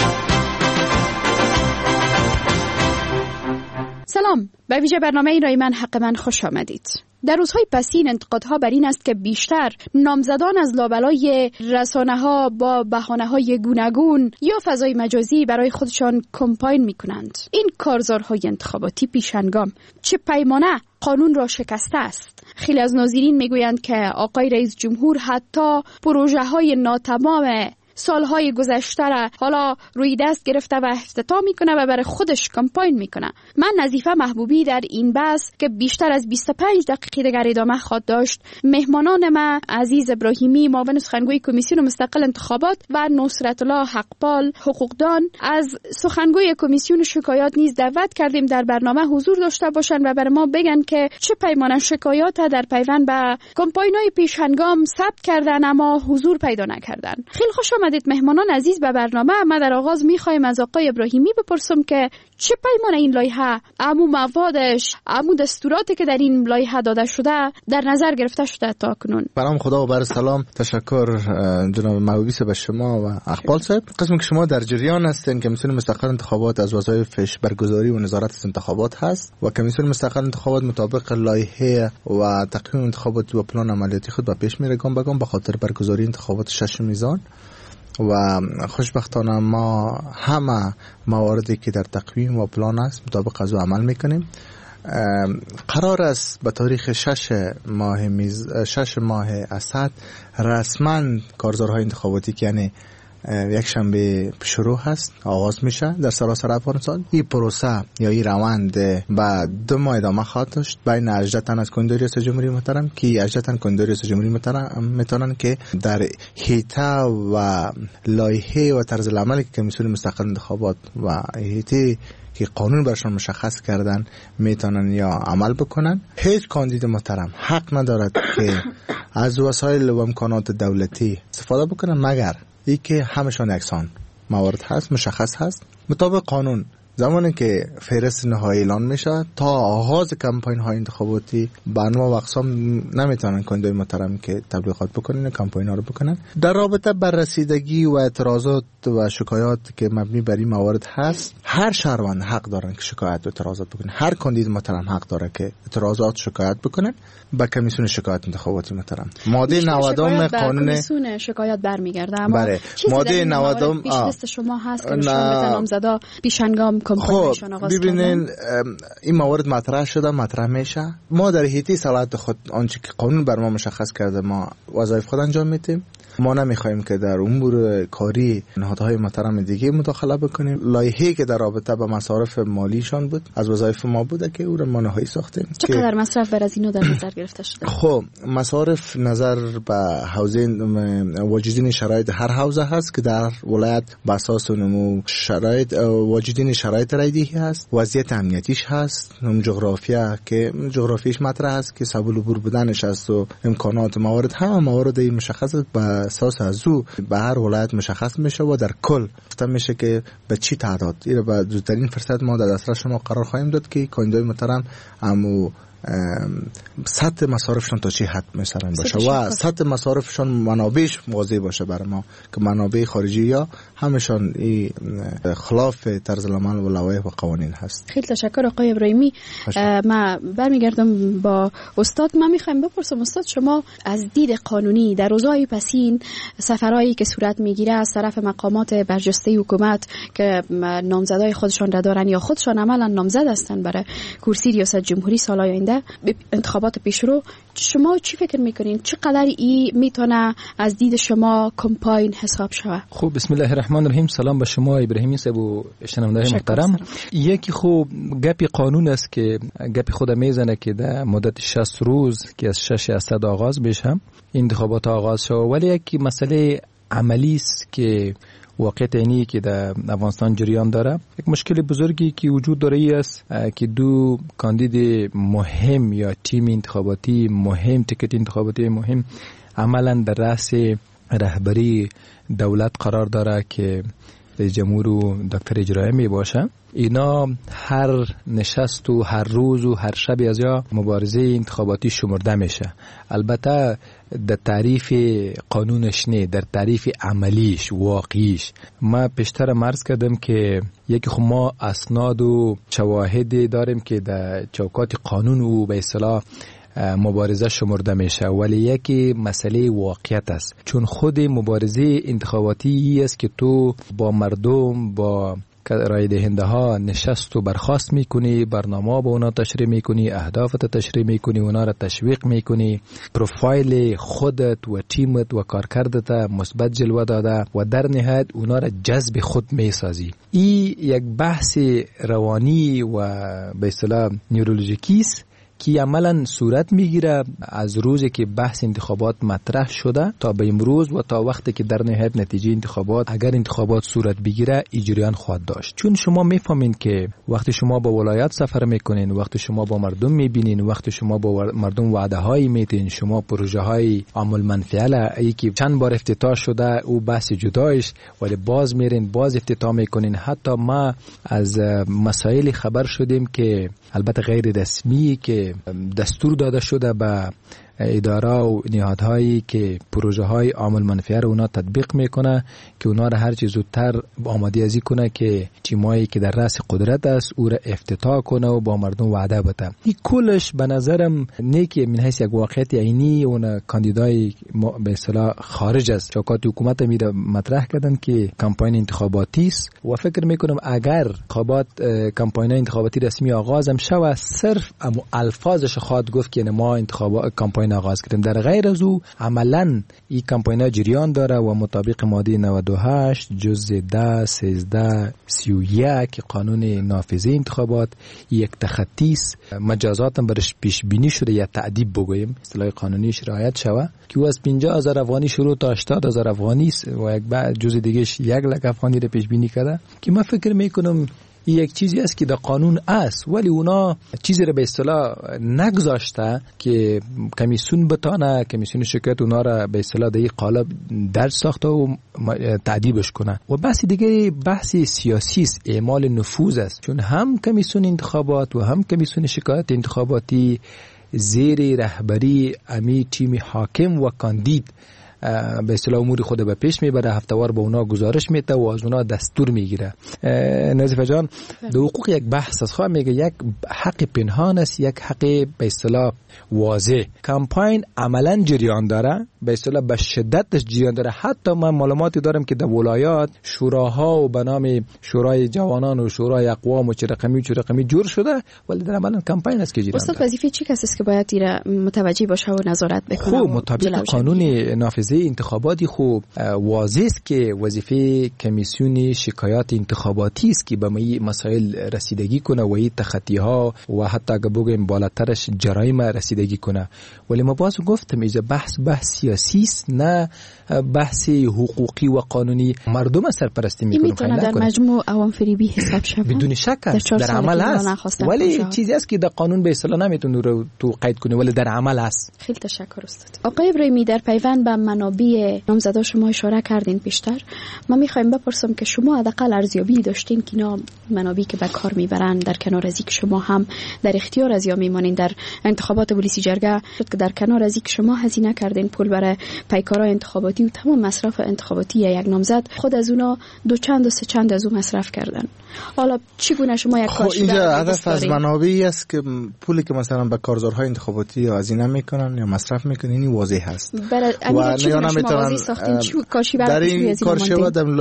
سلام، به ویژه برنامه رای من حق من خوش آمدید. در روزهای پسین انتقادها بر این است که بیشتر نامزدان از لابلای رسانه‌ها با بهانه‌های گوناگون یا فضای مجازی برای خودشان کمپاین می‌کنند. این کارزارهای انتخاباتی پیشنگام چه پیمانه قانون را شکسته است. خیلی از ناظرین میگویند که آقای رئیس جمهور حتی پروژه‌های ناتمام سالهای گذشته را حالا روی دست گرفته و افتتاح میکنه و برای خودش کمپاین میکنه. من نظیفه محبوبی در این بحث که بیشتر از 25 دقیقه دیگر ادامه خواهد داشت، مهمانان ما عزیز ابراهیمی معاون سخنگوی کمیسیون مستقل انتخابات و نصرت الله حقپال حقوقدان از سخنگوی کمیسیون شکایات نیز دعوت کردیم در برنامه حضور داشته باشند و برای ما بگن که چه پیمانه شکایات در پیوند به کمپاین‌های پیشهنگام ثبت کردن اما حضور پیدا نکردن. خیلی خوش آمدید مهمانان عزیز به برنامه. ما در آغاز می‌خوایم از آقای ابراهیمی بپرسم که چه پیمانه این لایحه، عمو موادش، عمو دستوراتی که در این لایحه داده شده در نظر گرفته شده تا کنون. برام خدا و بر سلام. تشکر جناب محبوبی به شما و اقبال صاحب. قسمی که شما در جریان هستین کمیسیون مستقل انتخابات از وظایفش برگزاری و نظارت از انتخابات هست و کمیسیون مستقل انتخابات مطابق لایحه و تقویم انتخاباتی و پلان عملیاتی خود به پیش میره گام به گام به خاطر برگزاری انتخابات 6 میزان و خوشبختانه ما همه مواردی که در تقویم و پلان است مطابق از او عمل میکنیم. قرار است به تاریخ 6 ماه اسد رسما کارزارهای انتخاباتی که یعنی یک شنبه شروع هست، آغاز میشه در سراسر افغانستان. این پروسه یا این روند با 2 ماه ادامه خواهد داشت بین 18 تن از کاندیدای ریاست جمهوری محترم که 18 تن کاندیدای ریاست جمهوری محترم میتونن که در هیته و لایحه و طرز العمل که کمیسیون مستقل انتخابات و هیته که قانون برشان مشخص کردن میتونن یا عمل بکنن. هیچ کاندید محترم حق ندارد که از وسایل و امکانات دولتی استفاده بکنن مگر ای که همشان یکسان موارد هست، مشخص هست مطابق قانون. زمانی که فهرست نهایی اعلان میشه تا آغاز کمپاین های انتخاباتی به انواع و اقسام نمیتونن کاندیدای محترم که تبلیغات بکنن کمپاین ها رو بکنن. در رابطه بر رسیدگی و اعتراضات و شکایات که مبنی بر این موارد هست، هر شهروند حق دارن که شکایت و اعتراضات بکنن. هر کاندید محترم حق داره که اعتراضات شکایت بکنن به کمیسیون شکایت انتخاباتی محترم. ماده 90 قانون کمیسیون شکایت برمیگرده، اما ماده 90 پیش دست شما هست که نشان بده نامزدا پیشنگام کمپاینشون آغاز کردن. ببینین این موارد مطرح میشه. ما در هیئت صلاحیت خود آنچه که قانون بر ما مشخص کرده ما وظایف خود انجام میدیم. ما نمیخوایم که در امور کاری نهادهای محترم دیگه مداخله بکنیم. لایحه‌ای که در رابطه با مصارف مالیشان بود از وظایف ما بوده که او را ما نهایی ساختیم. چقدر مصرف بر از اینو در نظر گرفته شده؟ خب مصارف نظر به حوزه واجدین شرایط هر حوزه هست که در ولایت به اساس نمو شرایط واجدین شرایط رایدی هست، وضعیت امنیتیش هست، جغرافیا که جغرافیش مطرح است که سبل عبور بودنش است و امکانات موارد همه موارد مشخص به اساس از او به هر ولایت مشخص میشه و در کل گفته میشه که به چی تعداد این به زودترین فرصت ما در دسترس شما قرار خواهیم داد که کاندیدای محترم امو سطح مصارفشون تا چی حد مثلا باشه و سطح مصارفشون منابعش واضح باشه برای ما که منابع خارجی یا همشون خلاف طرز العمل و لوایح و قوانین هست. خیلی تشکر آقای ابراهیمی. ما برمیگردم با استاد. من میخوایم بپرسم استاد، شما از دید قانونی در روزهای پسین سفرهایی که صورت میگیره از طرف مقامات برجسته حکومت که نامزدای خودشان را دارن یا خودشان عملا نامزد هستن برای کرسی ریاست جمهوری سال آینده انتخابات پیشرو، شما چی فکر میکنین؟ چقدر این میتونه از دید شما کمپاین حساب شود؟ خب بسم الله الرحمن الرحیم. سلام به شما ابراهیمی صاحب و شنونده‌های محترم. یکی خوب گپی قانون است که گپی خود میزنه که در مدت 60 روز که از 6 اسد آغاز بشه انتخابات آغاز شود، ولی یکی مسئله عملی است که واقعیت اینی که در افغانستان جریان داره. یک مشکل بزرگی که وجود داره ای است که دو کاندید مهم یا تیم انتخاباتی مهم، تیکت انتخاباتی مهم عملا در رأس رهبری دولت قرار داره که رئیس جمهور و دکتر اجرایی می باشه. اینا هر نشست و هر روز و هر شب از یا مبارزه انتخاباتی شمرده میشه. البته در تعریف قانونش نه، در تعریف عملیش واقعیش. ما پیشتر مرز کردم که یکی خب ما اسناد و شواهد داریم که در چوکات قانون و به اصطلاح مبارزه شمرده میشه، ولی یکی مسئله واقعیت است. چون خود مبارزه انتخاباتی است که تو با مردم، با رای دهنده ها نشست و برخاست میکنی، برنامه با اونا تشریح میکنی، اهدافت تشریح میکنی، اونا را تشویق میکنی، پروفایل خودت و تیمت و کارکردت مثبت جلوه داده و در نهایت اونا را جذب خود میسازی. این یک بحث روانی و به اصطلاح نیورولوژیکی است که عملا صورت میگیره از روزی که بحث انتخابات مطرح شده تا به امروز و تا وقتی که در نهایت نتیجه انتخابات اگر انتخابات صورت بگیره جریان خواهد داشت. چون شما میفهمین که وقتی شما با ولایت سفر میکنین، وقتی شما با مردم میبینین، وقتی شما با مردم وعده هایی میتین، شما پروژه های عامل منفعل ای که چند بار افتتاح شده او بحث جدایش، ولی باز میرین باز افتتاح میکنین. حتی ما از مسائل خبر شدیم که البته غیر رسمی که دستور داده شده به اداره و نهادهایی که پروژه های عامل منفعه رو اونا تطبیق میکنه که اونا رو هر چی زودتر آماده ازی کنه که تیمایی که در رأس قدرت است او را افتتاح کنه و با مردم وعده بده. این کلش به نظرم نیکی من حیث یک واقعیت عینی اون کاندیدای به اصطلاح خارج از چوکات حکومت میره مطرح کردن که کمپاین انتخاباتی است و فکر میکنم اگر کمپاین انتخاباتی رسمی آغاز هم شود صرف الفاظش خواهد گفت که ما کمپاین کمپاین آغاز کردیم. در غیر از او عملا این کمپاین جریان داره و مطابق ماده 98 جزء 10 13 31 قانون نافذه انتخابات یک تخطیس مجازات هم برش پیش بینی شده یا تعدیب بگوییم اصطلاح قانونیش رعایت شوه که از 50,000 افغانی شروع تا 80,000 افغانی است و یک بعد جزء دیگهش 100,000 افغانی رو پیش بینی کرده که من فکر میکنم یک چیزی است که در قانون است ولی اونا چیزی رو به اصطلاح نگذاشته که کمیسیون بتانه کمیسیون شکایت اونا رو به اصطلاح در این قالب در ساخته و تعدیبش کنه و بحث دیگه بحث سیاسی است اعمال نفوذ است چون هم کمیسیون انتخابات و هم کمیسیون شکایت انتخاباتی زیر رهبری امی تیم حاکم و کاندید به اصطلاح امور خود به پیش میبره هفتهوار به اونا گزارش میده و از اونا دستور میگیره. نظیفه جان دو حقوق یک بحث است خواه میگه یک حق پنهان است یک حق به اصطلاح واضح. کمپاین عملا جریان داره به اصطلاح به شدتش جریان داره. حتی من معلوماتی دارم که در ولایات شوراها و به نام شورای جوانان و شورای اقوام و چه رقمی جور شده ولی در عمل کمپاین است که جریان داره. استاد وظیفه چی کسی است که باید دیره متوجه باشه و نظارت بکنه؟ خوب مطابق قانون نافذه انتخاباتی خوب واضح است که وظیفه کمیسیون شکایات انتخاباتی است که به مسائل رسیدگی کنه و این تخطی ها و حتی اگه بگیم بالاترش جرایم رسیدگی کنه. ولی ما باز گفتم اینجا بحث سیاسی است نه بحث حقوقی و قانونی. مردم سرپرستی میکنه میتونه در مجموع عوام فریبی حساب شه بدون شک در عمل هست ولی چیزی است که در قانون به اصطلاح نمیتونه رو تو قید کنه ولی در عمل هست. خیلی تشکر استاد. آقای ابراهیمی در پیوند به منابع نامزدا شما اشاره کردین پیشتر ما میخوایم بپرسم که شما حداقل ارزیابی داشتین که اینا منابعی که به کار میبرن در کنار از اینکه شما هم در اختیار از یا میمانین در انتخابات ولسی جرگه شد که در کنار از اینکه شما هزینه کردین پول برای پیکارهای انتخاباتی و تمام مصرف انتخاباتی یک نامزد خود از اونا دو چند و سه چند از اون مصرف کردن. حالا چگونه شما یک کاشی اینجا هدف از منابعی است که پولی که مثلا به کارزارهای انتخاباتی یا هزینه میکنن یا مصرف میکنن این واضح هست و نمیتونن در این کارشوا در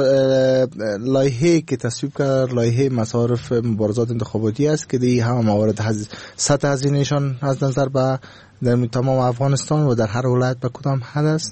لایحه که تصویب کرد لایحه مصارف مبارزات انتخاباتی است که دی هم موارد سطح هزینهشان از نظر به در تمام افغانستان و در هر ولایت به کدام حد است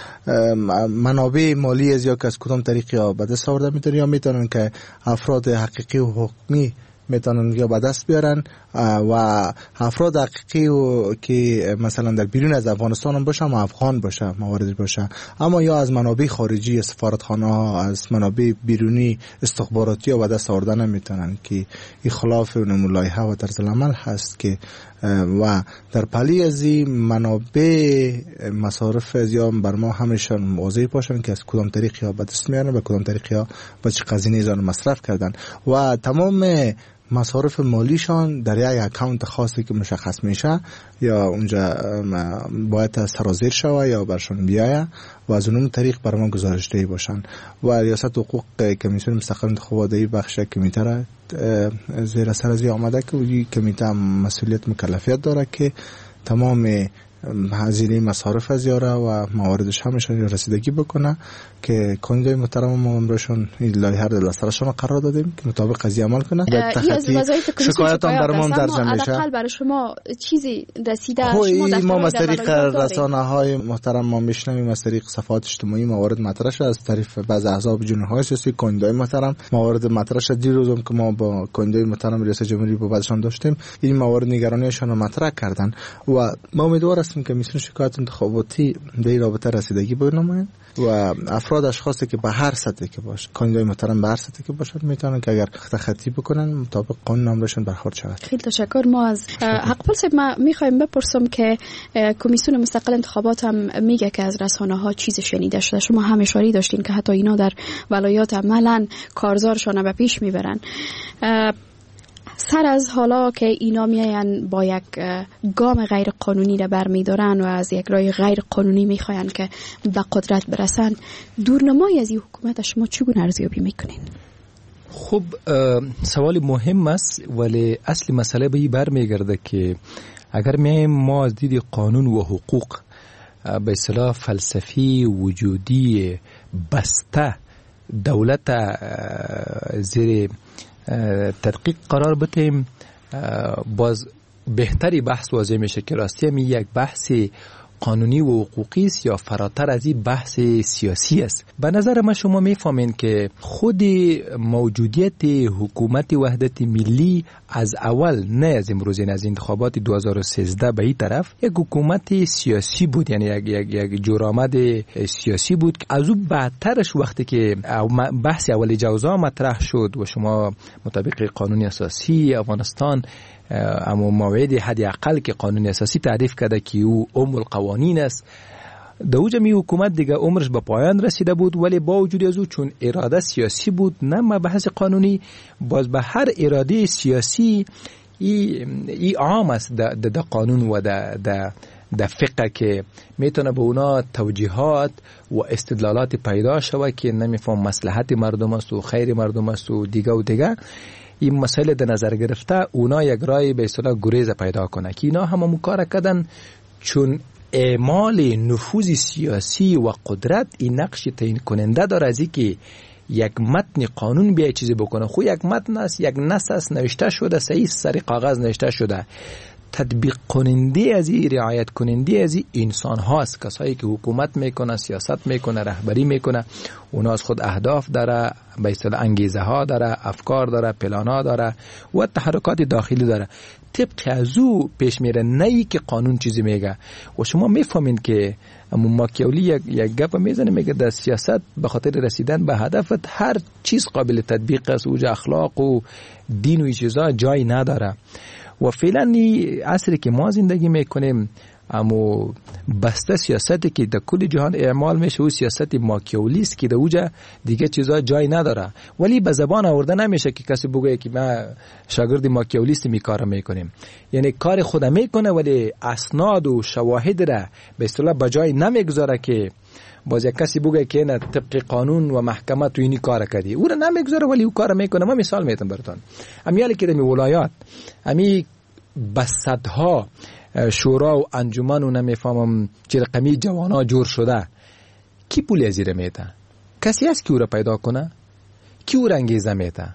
منابع مالی از یا که از کدام طریقی ها به دست آورده میتونن یا میتونن که افراد حقیقی و حکمی میتونن یا به دست بیارن و افراد حقیقی و که مثلا در بیرون از افغانستان هم باشه افغان باشه موارد باشه اما یا از منابع خارجی سفارتخانه ها از منابع بیرونی استخباراتی ها به دست آوردن نمیتونن که این خلاف اون لایحه و طرز العمل هست که و در پلی از این منابع مصارف از یا بر ما همشان واضح باشن که از کدام طریقی ها به دست میارن و کدام طریقی ها به چه قضیه ایزان مصرف کردن و تمام مصارف مالیشان در یک اکانت خاصی که مشخص میشه یا اونجا باید سرازیر شوه یا برشان بیایه و از اون طریق بر ما گزارش دهی باشن و ریاست حقوق کمیسیون مستقل انتخاباتی بخش کمیته را زیر سر از آمده که این کمیته مسئولیت مکلفیت داره که تمام هزینه مصارف از یاره و مواردش همشون رسیدگی بکنه که کاندیدای محترم ما امروزشون این لایحه رو در سرشون قرار دادیم که مطابق قضیه عمل کنه. شکایت هم برام درج میشه. حداقل برای شما چیزی رسیده ما از طریق رسانه‌های محترم ما میشنویم از طریق صفحات اجتماعی موارد مطرح شده از طریق بعضی احزاب جمهوری سیاسی کاندیدای محترم موارد مطرح شد. دیروزم که ما با کاندیدای محترم ریاست جمهوری با بعدشان داشتیم این موارد نگرانیشون رو مطرح کردن و ما امیدوار هستیم که کمیسیون شکایت انتخاباتی به این رابطه رسیدگی بکنه و افراد اشخاصی که به هر سطحی که باشه کاندیدای محترم به هر سطحی که باشن میتونن که اگر تخطی بکنن مطابق قانون نامشون برخورد شود. خیلی تشکر. ما از حق صاحب ما میخوایم بپرسم که کمیسیون مستقل انتخابات هم میگه که از رسانه‌ها چیز شنیده شده. شما هم اشاره داشتین که حتی اینا در ولایات عملاً کارزارشون به پیش میبرن. سر از حالا که اینا میاین با یک گام غیر قانونی را برمیدارن و از یک راه غیر قانونی میخواین که به قدرت برسن دورنمای از این حکومت شما چگونه ارزیابی میکنین؟ خب سوال مهم است ولی اصل مسئله به این برمیگرده که اگر ما از دید قانون و حقوق به اصطلاح فلسفی وجودی بسته دولت زیر تدقیق قرار بدیم باز بهتری بحث واضح میشه که راستی هم یک بحث قانونی و حقوقی است یا فراتر از این بحث سیاسی است. به نظر من شما میفهمین که خود موجودیت حکومت وحدت ملی از اول، نه از امروز، یعنی از انتخابات 2013 به این طرف یک حکومت سیاسی بود، یعنی یک جورآمد سیاسی بود. از او بعدترش وقتی که بحث اول جوزا مطرح شد و شما مطابق قانون اساسی افغانستان اما موعد حد اقل که قانون اساسی تعریف کرده که او ام القوانین است، در اوج می حکومت دیگه عمرش به پایان رسیده بود، ولی با وجود از او چون اراده سیاسی بود نه بحث قانونی، باز به هر اراده سیاسی ای عام است در قانون و در فقه که میتونه به اونا توجیهات و استدلالات پیدا شوه که نمیفهم مصلحت مردم است و خیر مردم است و دیگه این مسئله در نظر گرفته اونا یک رای به اصطلاح گریز پیدا کنه که اینا همون کار کردن چون اعمال نفوذ سیاسی و قدرت این نقش تعیین کننده داره از اینکه یک متن قانون بیا چیزی بکنه. خو یک متن است، یک نص است، نوشته شده، صحیح سر کاغذ نوشته شده، تطبیق کننده از این، رعایت کننده از این انسان هاست، کسایی که حکومت میکنه، سیاست میکنه، رهبری میکنه. اونا از خود اهداف داره، به اصطلاح انگیزه ها داره، افکار داره، پلان ها داره و تحرکات داخلی داره. طبق از او پیش میره، نه ای که قانون چیزی میگه. و شما میفهمین که ماکیاولی یک گپ میزنه، میگه در سیاست به خاطر رسیدن به هدفت هر چیز قابل تطبیق است، اوج اخلاق و دین و چیزا جای نداره. و فعلا عصری که ما زندگی میکنیم اما بسته سیاستی که در کل جهان اعمال میشه و سیاست ماکیاولی است که در اوجا دیگه چیزا جای نداره، ولی به زبان آورده نمیشه که کسی بگه که ما شاگرد ماکیاولی هستیم کارو میکنیم. یعنی کار خود میکنه ولی اسناد و شواهد را به اصطلاح بجای نمیگذاره که باز یک کسی بگه که نه طبق قانون و محکمه تو اینی کار کردی، او را نمیگذاره ولی او کار میکنه. ما مثال میتونم براتون، امیالی که در ولایات امی بسدها شورا و انجمن و نمیفهمم چه رقمی جوانا جور شده، کی پول ازیره میده؟ کسی هست که او را پیدا کنه؟ کی او را انگیزه میده؟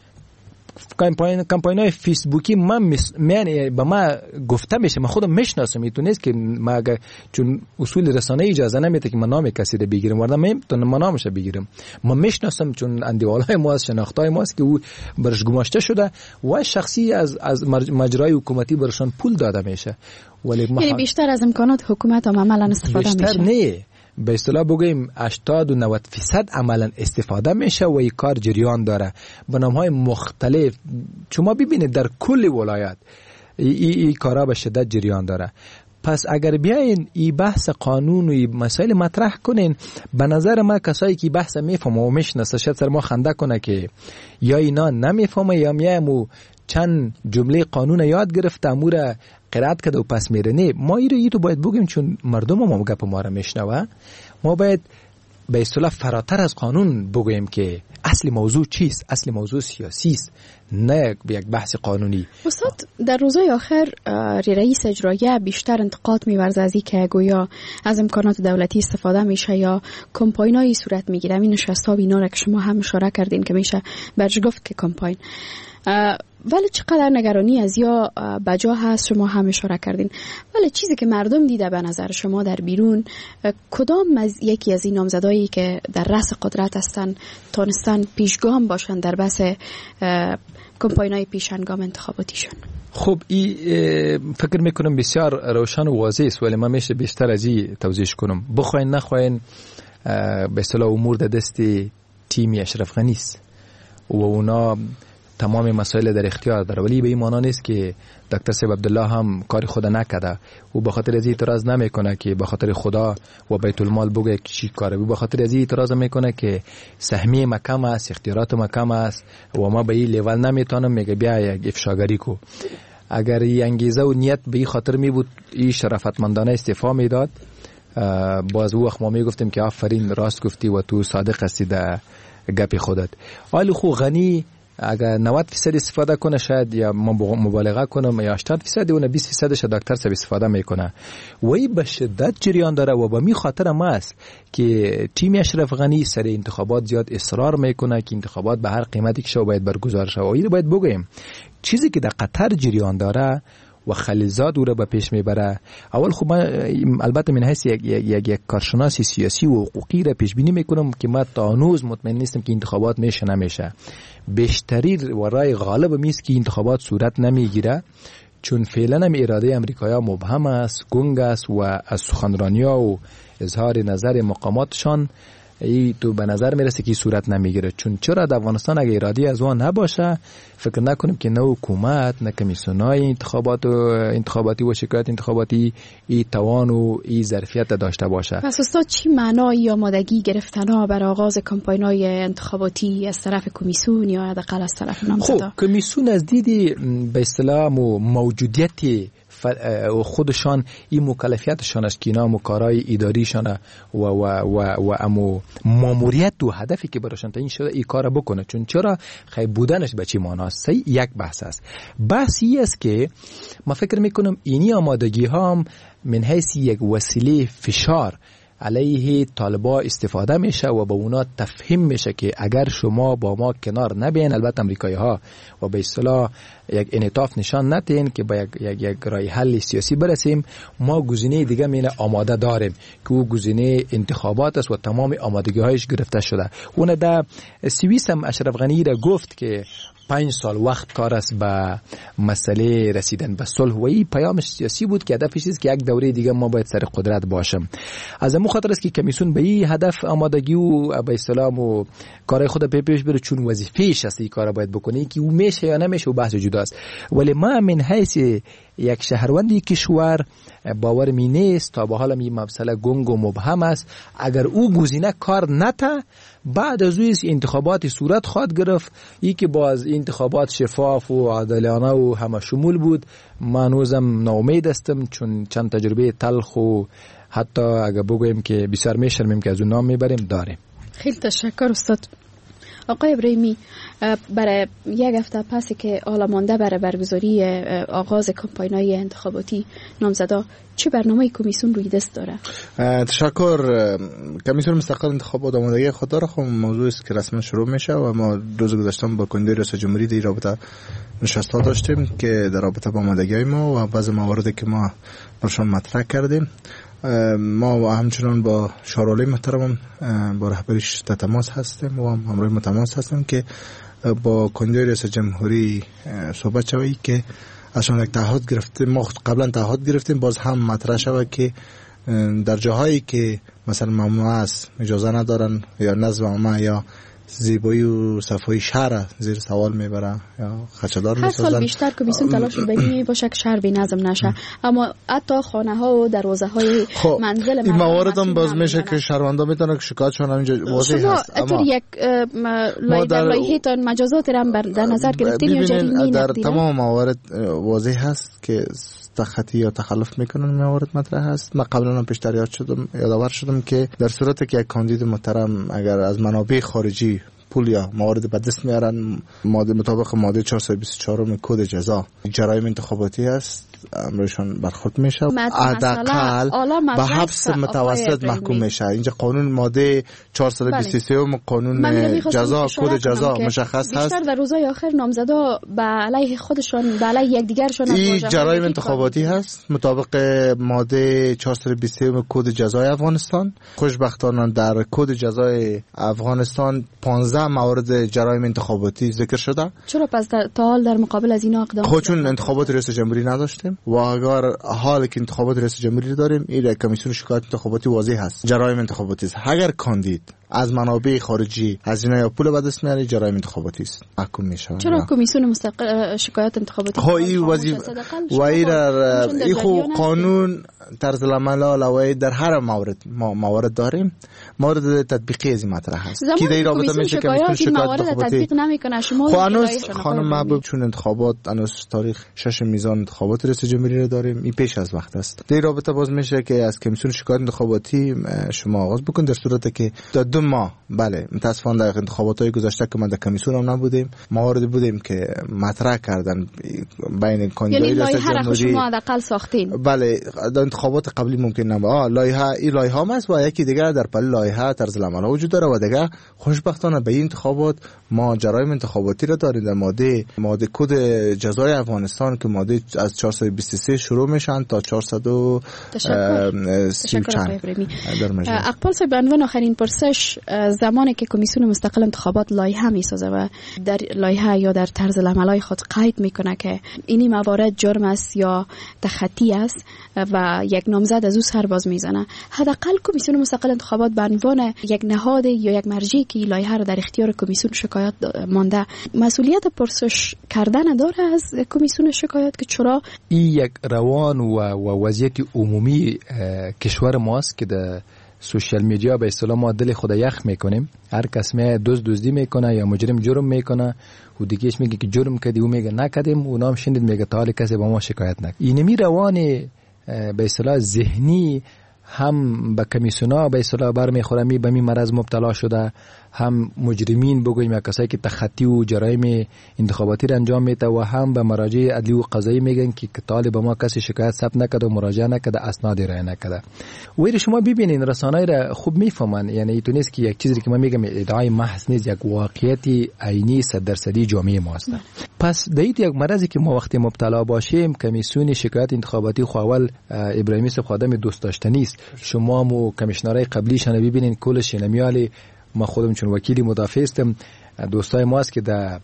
کمپاین های فیسبوکی من به ما گفته میشه، من خودم میشناسم، میتونه نیست که ما چون اصول رسانه اجازه نمیده که من نام کسی رو بگیرم، ورنه من نامش بگیرم. من میشناسم چون اندیوالای ما است، شناختای ما است که او برش گماشته شده و شخصی از مجرای حکومتی برشان پول داده میشه. ولی یعنی بیشتر از امکانات حکومت هم عملا استفاده میشه. بیشتر نه، به اصطلاح بگیم 80 و 90% عملا استفاده میشه و این کار جریان داره به نامهای مختلف. شما ببینید در کل ولایت این کارا به شدت جریان داره. پس اگر بیاین این بحث قانون و این مسائل مطرح کنین، به نظر ما کسایی که بحث میفهمه و میشناسه شاید سر ما خنده کنه که یا اینا نمیفهمه یا میامو چند جمله قانون یاد گرفته امور قرائت کرده و پس میره. نه، ما این رو باید بگیم چون مردم ما گپ ما را میشنوه. ما باید به اصطلاح فراتر از قانون بگویم که اصل موضوع چیست. اصل موضوع سیاسی است، نه یک بحث قانونی. استاد در روزهای آخر رئیس اجرایی بیشتر انتقاد می‌ورزه از اینکه گویا از امکانات دولتی استفاده میشه یا کمپاینایی صورت میگیره. این نشست‌ها و اینا را که شما هم اشاره کردین که میشه برش گفت که کمپاین، ولی چقدر نگرانی از یا بجا هست شما هم اشاره کردین. ولی چیزی که مردم دیده به نظر شما در بیرون، کدام از یکی از این نامزدایی که در رأس قدرت هستن تونستن پیشگام باشن در بحث کمپاینای پیشنگام انتخاباتیشون؟ خب این فکر میکنم بسیار روشن و واضح است، ولی من میشه بیشتر از این توضیح کنم. بخواین نخواین به اصطلاح امور در دست تیم اشرف غنی است و اونا تمام مسائل در اختیار داره، ولی به این معنی نیست که دکتر صاحب عبدالله هم کار خود نکرده و به خاطر از اعتراض نمیکنه که به خاطر خدا و بیت المال بگه چی کاره. و به خاطر از اعتراض میکنه که سهمیه ما کم است، اختیارات ما کم است و ما به این لیول نمیتونم، میگه بیا یک افشاگری کو. اگر این انگیزه و نیت به این خاطر می بود این شرافتمندانه استعفا میداد، باز وقت ما میگفتیم که آفرین راست گفتی و تو صادق هستی در گپ خودت. ولی خو غنی اگر 90% استفاده کنه شاید یا مبالغه کنم یا 80% اون 20% ش دکتر صاحب استفاده میکنه و این به شدت جریان داره و به می خاطر ما است که تیم اشرف غنی سر انتخابات زیاد اصرار میکنه که انتخابات به هر قیمتی که شو باید برگزار شه. و این باید بگیم چیزی که در قطر جریان داره و خلیزات او را به پیش میبره. اول خب من البته من حیث یک کارشناس سیاسی و حقوقی را پیش بینی میکنم که ما تا هنوز مطمئن نیستم که انتخابات میشه نمیشه. بیشتری و رای غالب میست که انتخابات صورت نمیگیره، چون فعلا هم اراده امریکایی‌ها مبهم است، گنگ است و از سخنرانی‌ها و اظهار نظر مقاماتشان ای تو به نظر میرسه که صورت نمیگیره. چون چرا در افغانستان اگه ارادی از وان نباشه فکر نکنیم که نه حکومت نه کمیسیون‌های انتخاباتی و شکایت انتخاباتی ای توان و ای ظرفیت داشته باشه. پس استاد چی معنای آمادگی گرفتنها برای آغاز کمپاین‌های انتخاباتی از طرف کمیسیون یا حداقل از طرف نامزدا؟ خب کمیسیون از دید به اصطلاح موجودیت خودشان این مکلفیتشان است که اینا مکارای اداریشان و امو ماموریت و هدفی که براشون تعیین شده این کار بکنه. چون چرا خیلی بودنش به چی معناست؟ یک بحث است. بحثی است که ما فکر میکنم اینی آمادگی ها هم من حیث یک وسیله فشار علیه طالبا استفاده میشه و به اونا تفهیم میشه که اگر شما با ما کنار نبین، البته امریکایی ها و به اصطلاح یک انعطاف نشان ندین که با یک رای حل سیاسی برسیم، ما گزینه دیگه میل آماده داریم که او گزینه انتخابات است و تمام آمادگی هایش گرفته شده. اون در سوئیس هم اشرف غنی را گفت که 5 سال وقت کار است به مسئله رسیدن به صلح و این پیامش سیاسی بود که هدفش است که یک دوره دیگه ما باید سر قدرت باشیم. از همون خاطر است که کمیسیون به این هدف آمادگی و به اصطلاح و کارهای خود پیش بره، چون وظیفه‌اش است این کارا باید بکنه که او میشه یا نمیشه و بحث جداست. ولی ما من حیث یک شهروندی کشور باور می نیست تا به حال این مسئله گنگ و مبهم است. اگر او گزینه کار نته بعد از این انتخابات صورت خواهد گرفت، ای که باز انتخابات شفاف و عادلانه و همه شمول بود. من هنوزم ناامید هستم چون چند تجربه تلخ و حتی اگر بگویم که بسیار میشرمیم که از اون نام میبریم داریم. خیلی تشکر استاد. آقای ابراهیمی، برای یک هفته پسی که حالا مانده برای برگزاری آغاز کمپاین‌های انتخاباتی نامزدا، چه برنامه کمیسیون روی دست داره؟ تشکر. کمیسیون مستقل انتخابات آمادگی خود داره. خب موضوعی است که رسما شروع میشه و ما روز گذشته با کنده رئیس جمهوری در رابطه نشست‌ها داشتیم که در رابطه با آمادگی ما و بعضی مواردی که ما برشان مطرح کردیم. ما و همچنان با شورای محترم با رهبریش در تماس هستیم و همراه متماس هستیم که با کنده رئیس جمهوری صحبت شوی که ازشان یک تعهد گرفتیم. ما قبلا تعهد گرفتیم باز هم مطرح شود که در جاهایی که مثلا ممنوع است، اجازه ندارن یا نظم عامه یا زیبایی و صفای شهر زیر سوال میبره یا خدشه‌دار میسازن. هر سال بیشتر کمیسیون تلاش بگی باشه که شهر بی نظم نشه، اما حتی خانه ها و دروازه های منزل این موارد هم باز میشه که شهروندا میتونن که شکایتشون همینجا واضح هست. اما یک لایحه‌تان مجازات هم در نظر گرفتین یا جریمه در تمام موارد واضح هست که تخطی یا تخلف میکنن. موارد مطرح هست. من قبلا هم پیشتر یادآور شدم که در صورتی که یک کاندید محترم اگر از منابع خارجی پول یا موارد به دست میارن مطابق ماده 424 کد جزا جرایم انتخاباتی است، امرشان برخورد میشه، حداقل به حبس متوسط محکوم میشه. اینجا قانون ماده 423 قانون جزا کد جزا مشخص هست. بیشتر در روزهای آخر نامزدا به علیه خودشان به علیه یکدیگرشان این جرایم انتخاباتی هست مطابق ماده 423 کد جزای افغانستان. خوشبختانه در کد جزای افغانستان 15 موارد جرایم انتخاباتی ذکر شده. چرا پس تا حال در مقابل از اینا اقدام خود چون انتخابات رئیس جمهوری نداشتیم و اگر حال که انتخابات رئیس جمهوری داریم، این کمیسیون شکایت انتخاباتی واضح هست جرایم انتخاباتی است. اگر کاندید از منابع خارجی هزینه یا پول به دست میاره جرایم انتخاباتی است، محکوم میشه. چرا کمیسیون مستقل شکایت انتخاباتی این وظیفه و این خو قانون طرز العمل علاوه در هر موارد داریم موارد تطبیقی از این مطرح هست که در رابطه میشه که کمیسیون موارد تطبیق نمیکنه. شما خانم محبوب چون انتخابات هنوز تاریخ 6 میزان انتخابات رئیس جمهوری رو داریم، این پیش از وقت است. در رابطه باز میشه که از کمیسیون شکایت انتخاباتی شما آغاز بکن در صورتی که در 2 ما بله متاسفانه در انتخابات گذشته که ما در کمیسیون هم نبودیم، مواردی بودیم که مطرح کردن بین کاندیدای یعنی ریاست لایحه را جمهوری. شما حداقل ساختین؟ بله در انتخابات قبلی ممکن نبود. لایحه هم است و یکی دیگر در پل لایحه طرز العمل وجود داره و دیگه خوشبختانه به این انتخابات ما جرایم انتخاباتی را داریم. در ماده کد جزای افغانستان که ماده از 423 شروع میشن تا 430 چند. اقبال صاحب، به عنوان آخرین پرسش، زمانی که کمیسیون مستقل انتخابات لایحه میسازه و در لایحه یا در طرز العملای خود قید میکنه که اینی موارد جرم است یا تخطی است و یک نامزد از او سرباز میزنه، حداقل کمیسیون مستقل انتخابات به عنوان یک نهاد یا یک مرجعی که لایحه را در اختیار کمیسیون شکایت مانده، مسئولیت پرسش کردن داره از کمیسیون شکایت که چرا این یک روان و وضعیت عمومی کشور ماست که در سوشال میدیا به اصطلاح ما دل خود یخ میکنیم. هر کس می دزدی میکنه یا مجرم جرم میکنه و دیگهش میگه که جرم کردی، او میگه نکردیم، اونا هم شنید میگه تا حال کسی با ما شکایت نکرد. اینمی روان به اصطلاح ذهنی هم به کمیسیونا به اصطلاح برمیخوره، به می مرض مبتلا شده، هم مجرمین بگویم یا کسایی که تخطی و جرایم انتخاباتی را انجام میده و هم به مراجع عدلی و قضایی میگن که طالب ما کسی شکایت ثبت نکرده و مراجعه نکرده، اسناد ارائه نکرده. ولی شما ببینین رسانه‌ای را خوب میفهمن، یعنی تو نیست که یک چیزی که ما میگم ادعای محض نیست، یک واقعیت عینی 100% جامعه ماست. پس دیت یک مرضی که ما وقتی مبتلا باشیم، کمیسیون شکایت انتخاباتی خو اول ابراهیمی صاحب خادم دوست داشتنی است. شما مو کمیشنرای قبلیش نه ببینین کلش نمیالی. ما خودم چون وکیلی مدافع هستم، دوستای ما است که در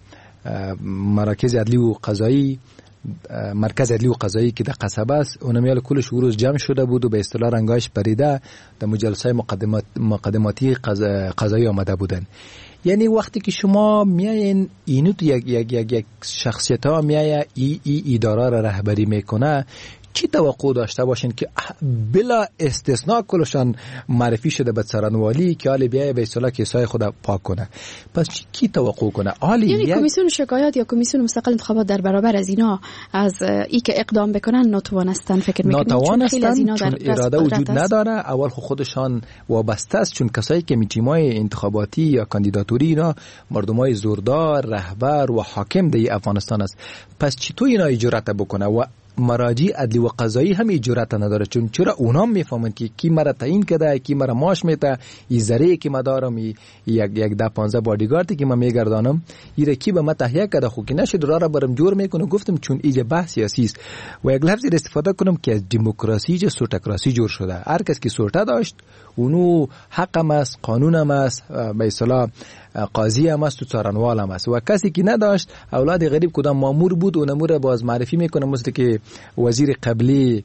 مراکز عدلی و قضایی، مرکز عدلی و قضایی که در قصبه است، اونم یال کلش روز جمع شده بود و به اصطلاح رنگایش پریده در مجلسای مقدماتی قضایی آمده بودن. یعنی وقتی که شما میاین اینو تو یک شخصیت ها میایه ای اداره را رهبری میکنه، چی توقع داشته باشین که بلا استثناء کلشان معرفی شده به سرانوالی که حالی بیایه به اصطلاح کیسای خود پاک کنه؟ پس کی توقع کنه؟ یعنی کمیسیون شکایت یا کمیسیون مستقل انتخابات در برابر از اینا از ای که اقدام بکنن ناتوانستن؟ فکر میکنید ناتوانستن چون اراده وجود نداره. اول خودشان وابسته است، چون کسایی که تیمای انتخاباتی یا کاندیداتوری اینا مردمای زوردار، رهبر و حاکم در افغانستان است. پس چطور اینا جرأت بکنه؟ و مراجع عدلی و قضایی هم جرأت نداره، چون چرا اونا میفهمن که کی مرا تعیین کرده، کی مرا معاش میده، این ذریعه که ما دارم، یک 10-15 بادیگاردی که ما میگردانم، این کی به ما تهیه کرده، خو که نشد را برم جور میکنه. گفتم چون اینجا بحث سیاسی است و یک لفظی استفاده کنم که از دموکراسی جه سوتکراسی جور شده. هر کس که سلطه داشت اونو حق هم است، قانون هم است، به اصطلاح قاضی هم است و څارنوال هم است، و کسی که نداشت اولاد غریب کدام مامور بود و نمور باز معرفی میکنه، مثل که وزیر قبلی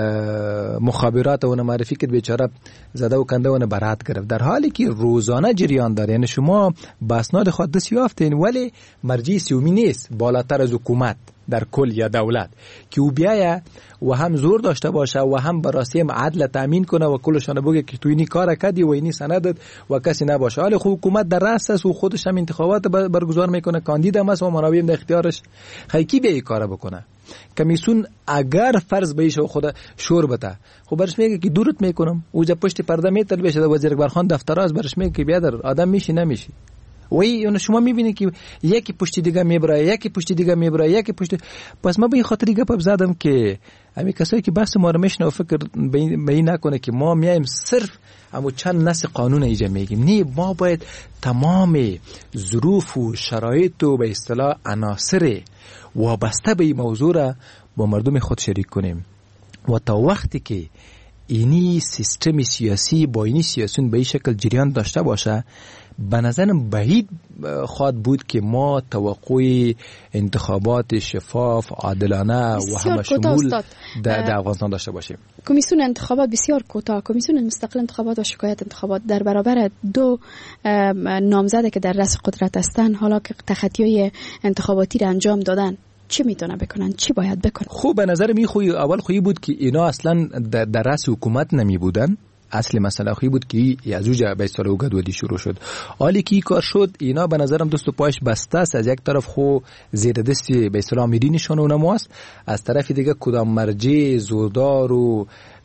مخابرات اون معرفی کرد، بیچاره زده و کنده اون برات گرفت، در حالی که روزانه جریان داره. یعنی شما با اسناد خود دست یافتین، ولی مرجع سیومی نیست بالاتر از حکومت در کل یا دولت که او بیایه و هم زور داشته باشه و هم براستی هم عدل تامین کنه و کلشان بگه که تو اینی کار کردی و اینی سند و کسی نباشه. حالی خب حکومت در رأس است و خودش هم انتخابات برگزار میکنه، کاندید هم است و منابع هم در اختیارش. کی به این کار بکنه؟ کمیسیون اگر فرض بهش خود شور بده، خب برش میگه که دورت میکنم، اوجا پشت پرده میتل بشه وزیر اکبرخان دفتر از برش میگه که بیادر آدم میشی نمیشی. وی شما میبینید که یکی پشت دیگه میبره، یکی پشت دیگه میبره، یکی پشت. پس ما به این خاطر دیگه پپ زدم که همین کسایی که بحث ما رو میشنه فکر به این نکنه که ما میایم صرف اما چند نص قانون ایجا میگیم. نه، ما باید تمام ظروف و شرایط و به اصطلاح عناصر وابسته به این موضوع را با مردم خود شریک کنیم و تا وقتی که اینی سیستم سیاسی با اینی سیاسیون به این شکل جریان داشته باشه، به نظرم بعید خواهد بود که ما توقع انتخابات شفاف، عادلانه و همه شمول در افغانستان داشته باشیم. کمیسیون انتخابات بسیار کوتاه، کمیسیون مستقل انتخابات و شکایت انتخابات در برابر دو نامزده که در رأس قدرت هستند، حالا که تخطی‌های انتخاباتی را انجام دادن، چی میتونه بکنن؟ چی باید بکنن؟ خوب به نظر می اول خویی بود که اینا اصلا در رأس حکومت نمی بودن. اصل مسئله خویی بود که از اوجه به اصطلاح گدودی شروع شد. حالی که کار شد، اینا به نظرم دست و پایش بسته است. از یک طرف خو زیر دستی به اصطلاح میدینشون اونم است، از طرف دیگه کدام مرجع زوردار و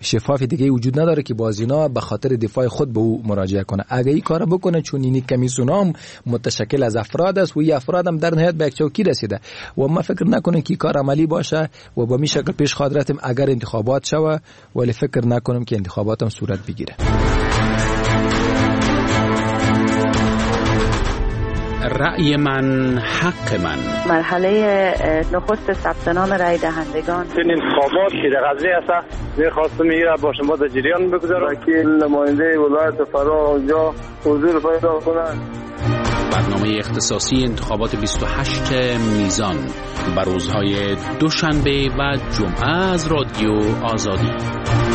شفاف دیگه وجود نداره که بازینا به خاطر دفاع خود به او مراجعه کنه. اگه این کارو بکنه، چون این کمیسیون متشکل از افراد است و این افراد هم در نهایت به یک چوکی رسیده و ما فکر نکنیم که کار عملی باشه و به می شکل پیش خواهد رفتیم اگر انتخابات شوه، ولی فکر نکنم که انتخابات هم صورت بگیره. رأی من حق من. مرحله نخست ثبت نام رای دهندگان. این انتخابات که در قضیه است می‌خواستم میگه با شما در جریان بگذارم که نماینده ولایت فرا اونجا حضور پیدا کنند. برنامه اختصاصی انتخابات 28 میزان بر روزهای دوشنبه و جمعه از رادیو آزادی.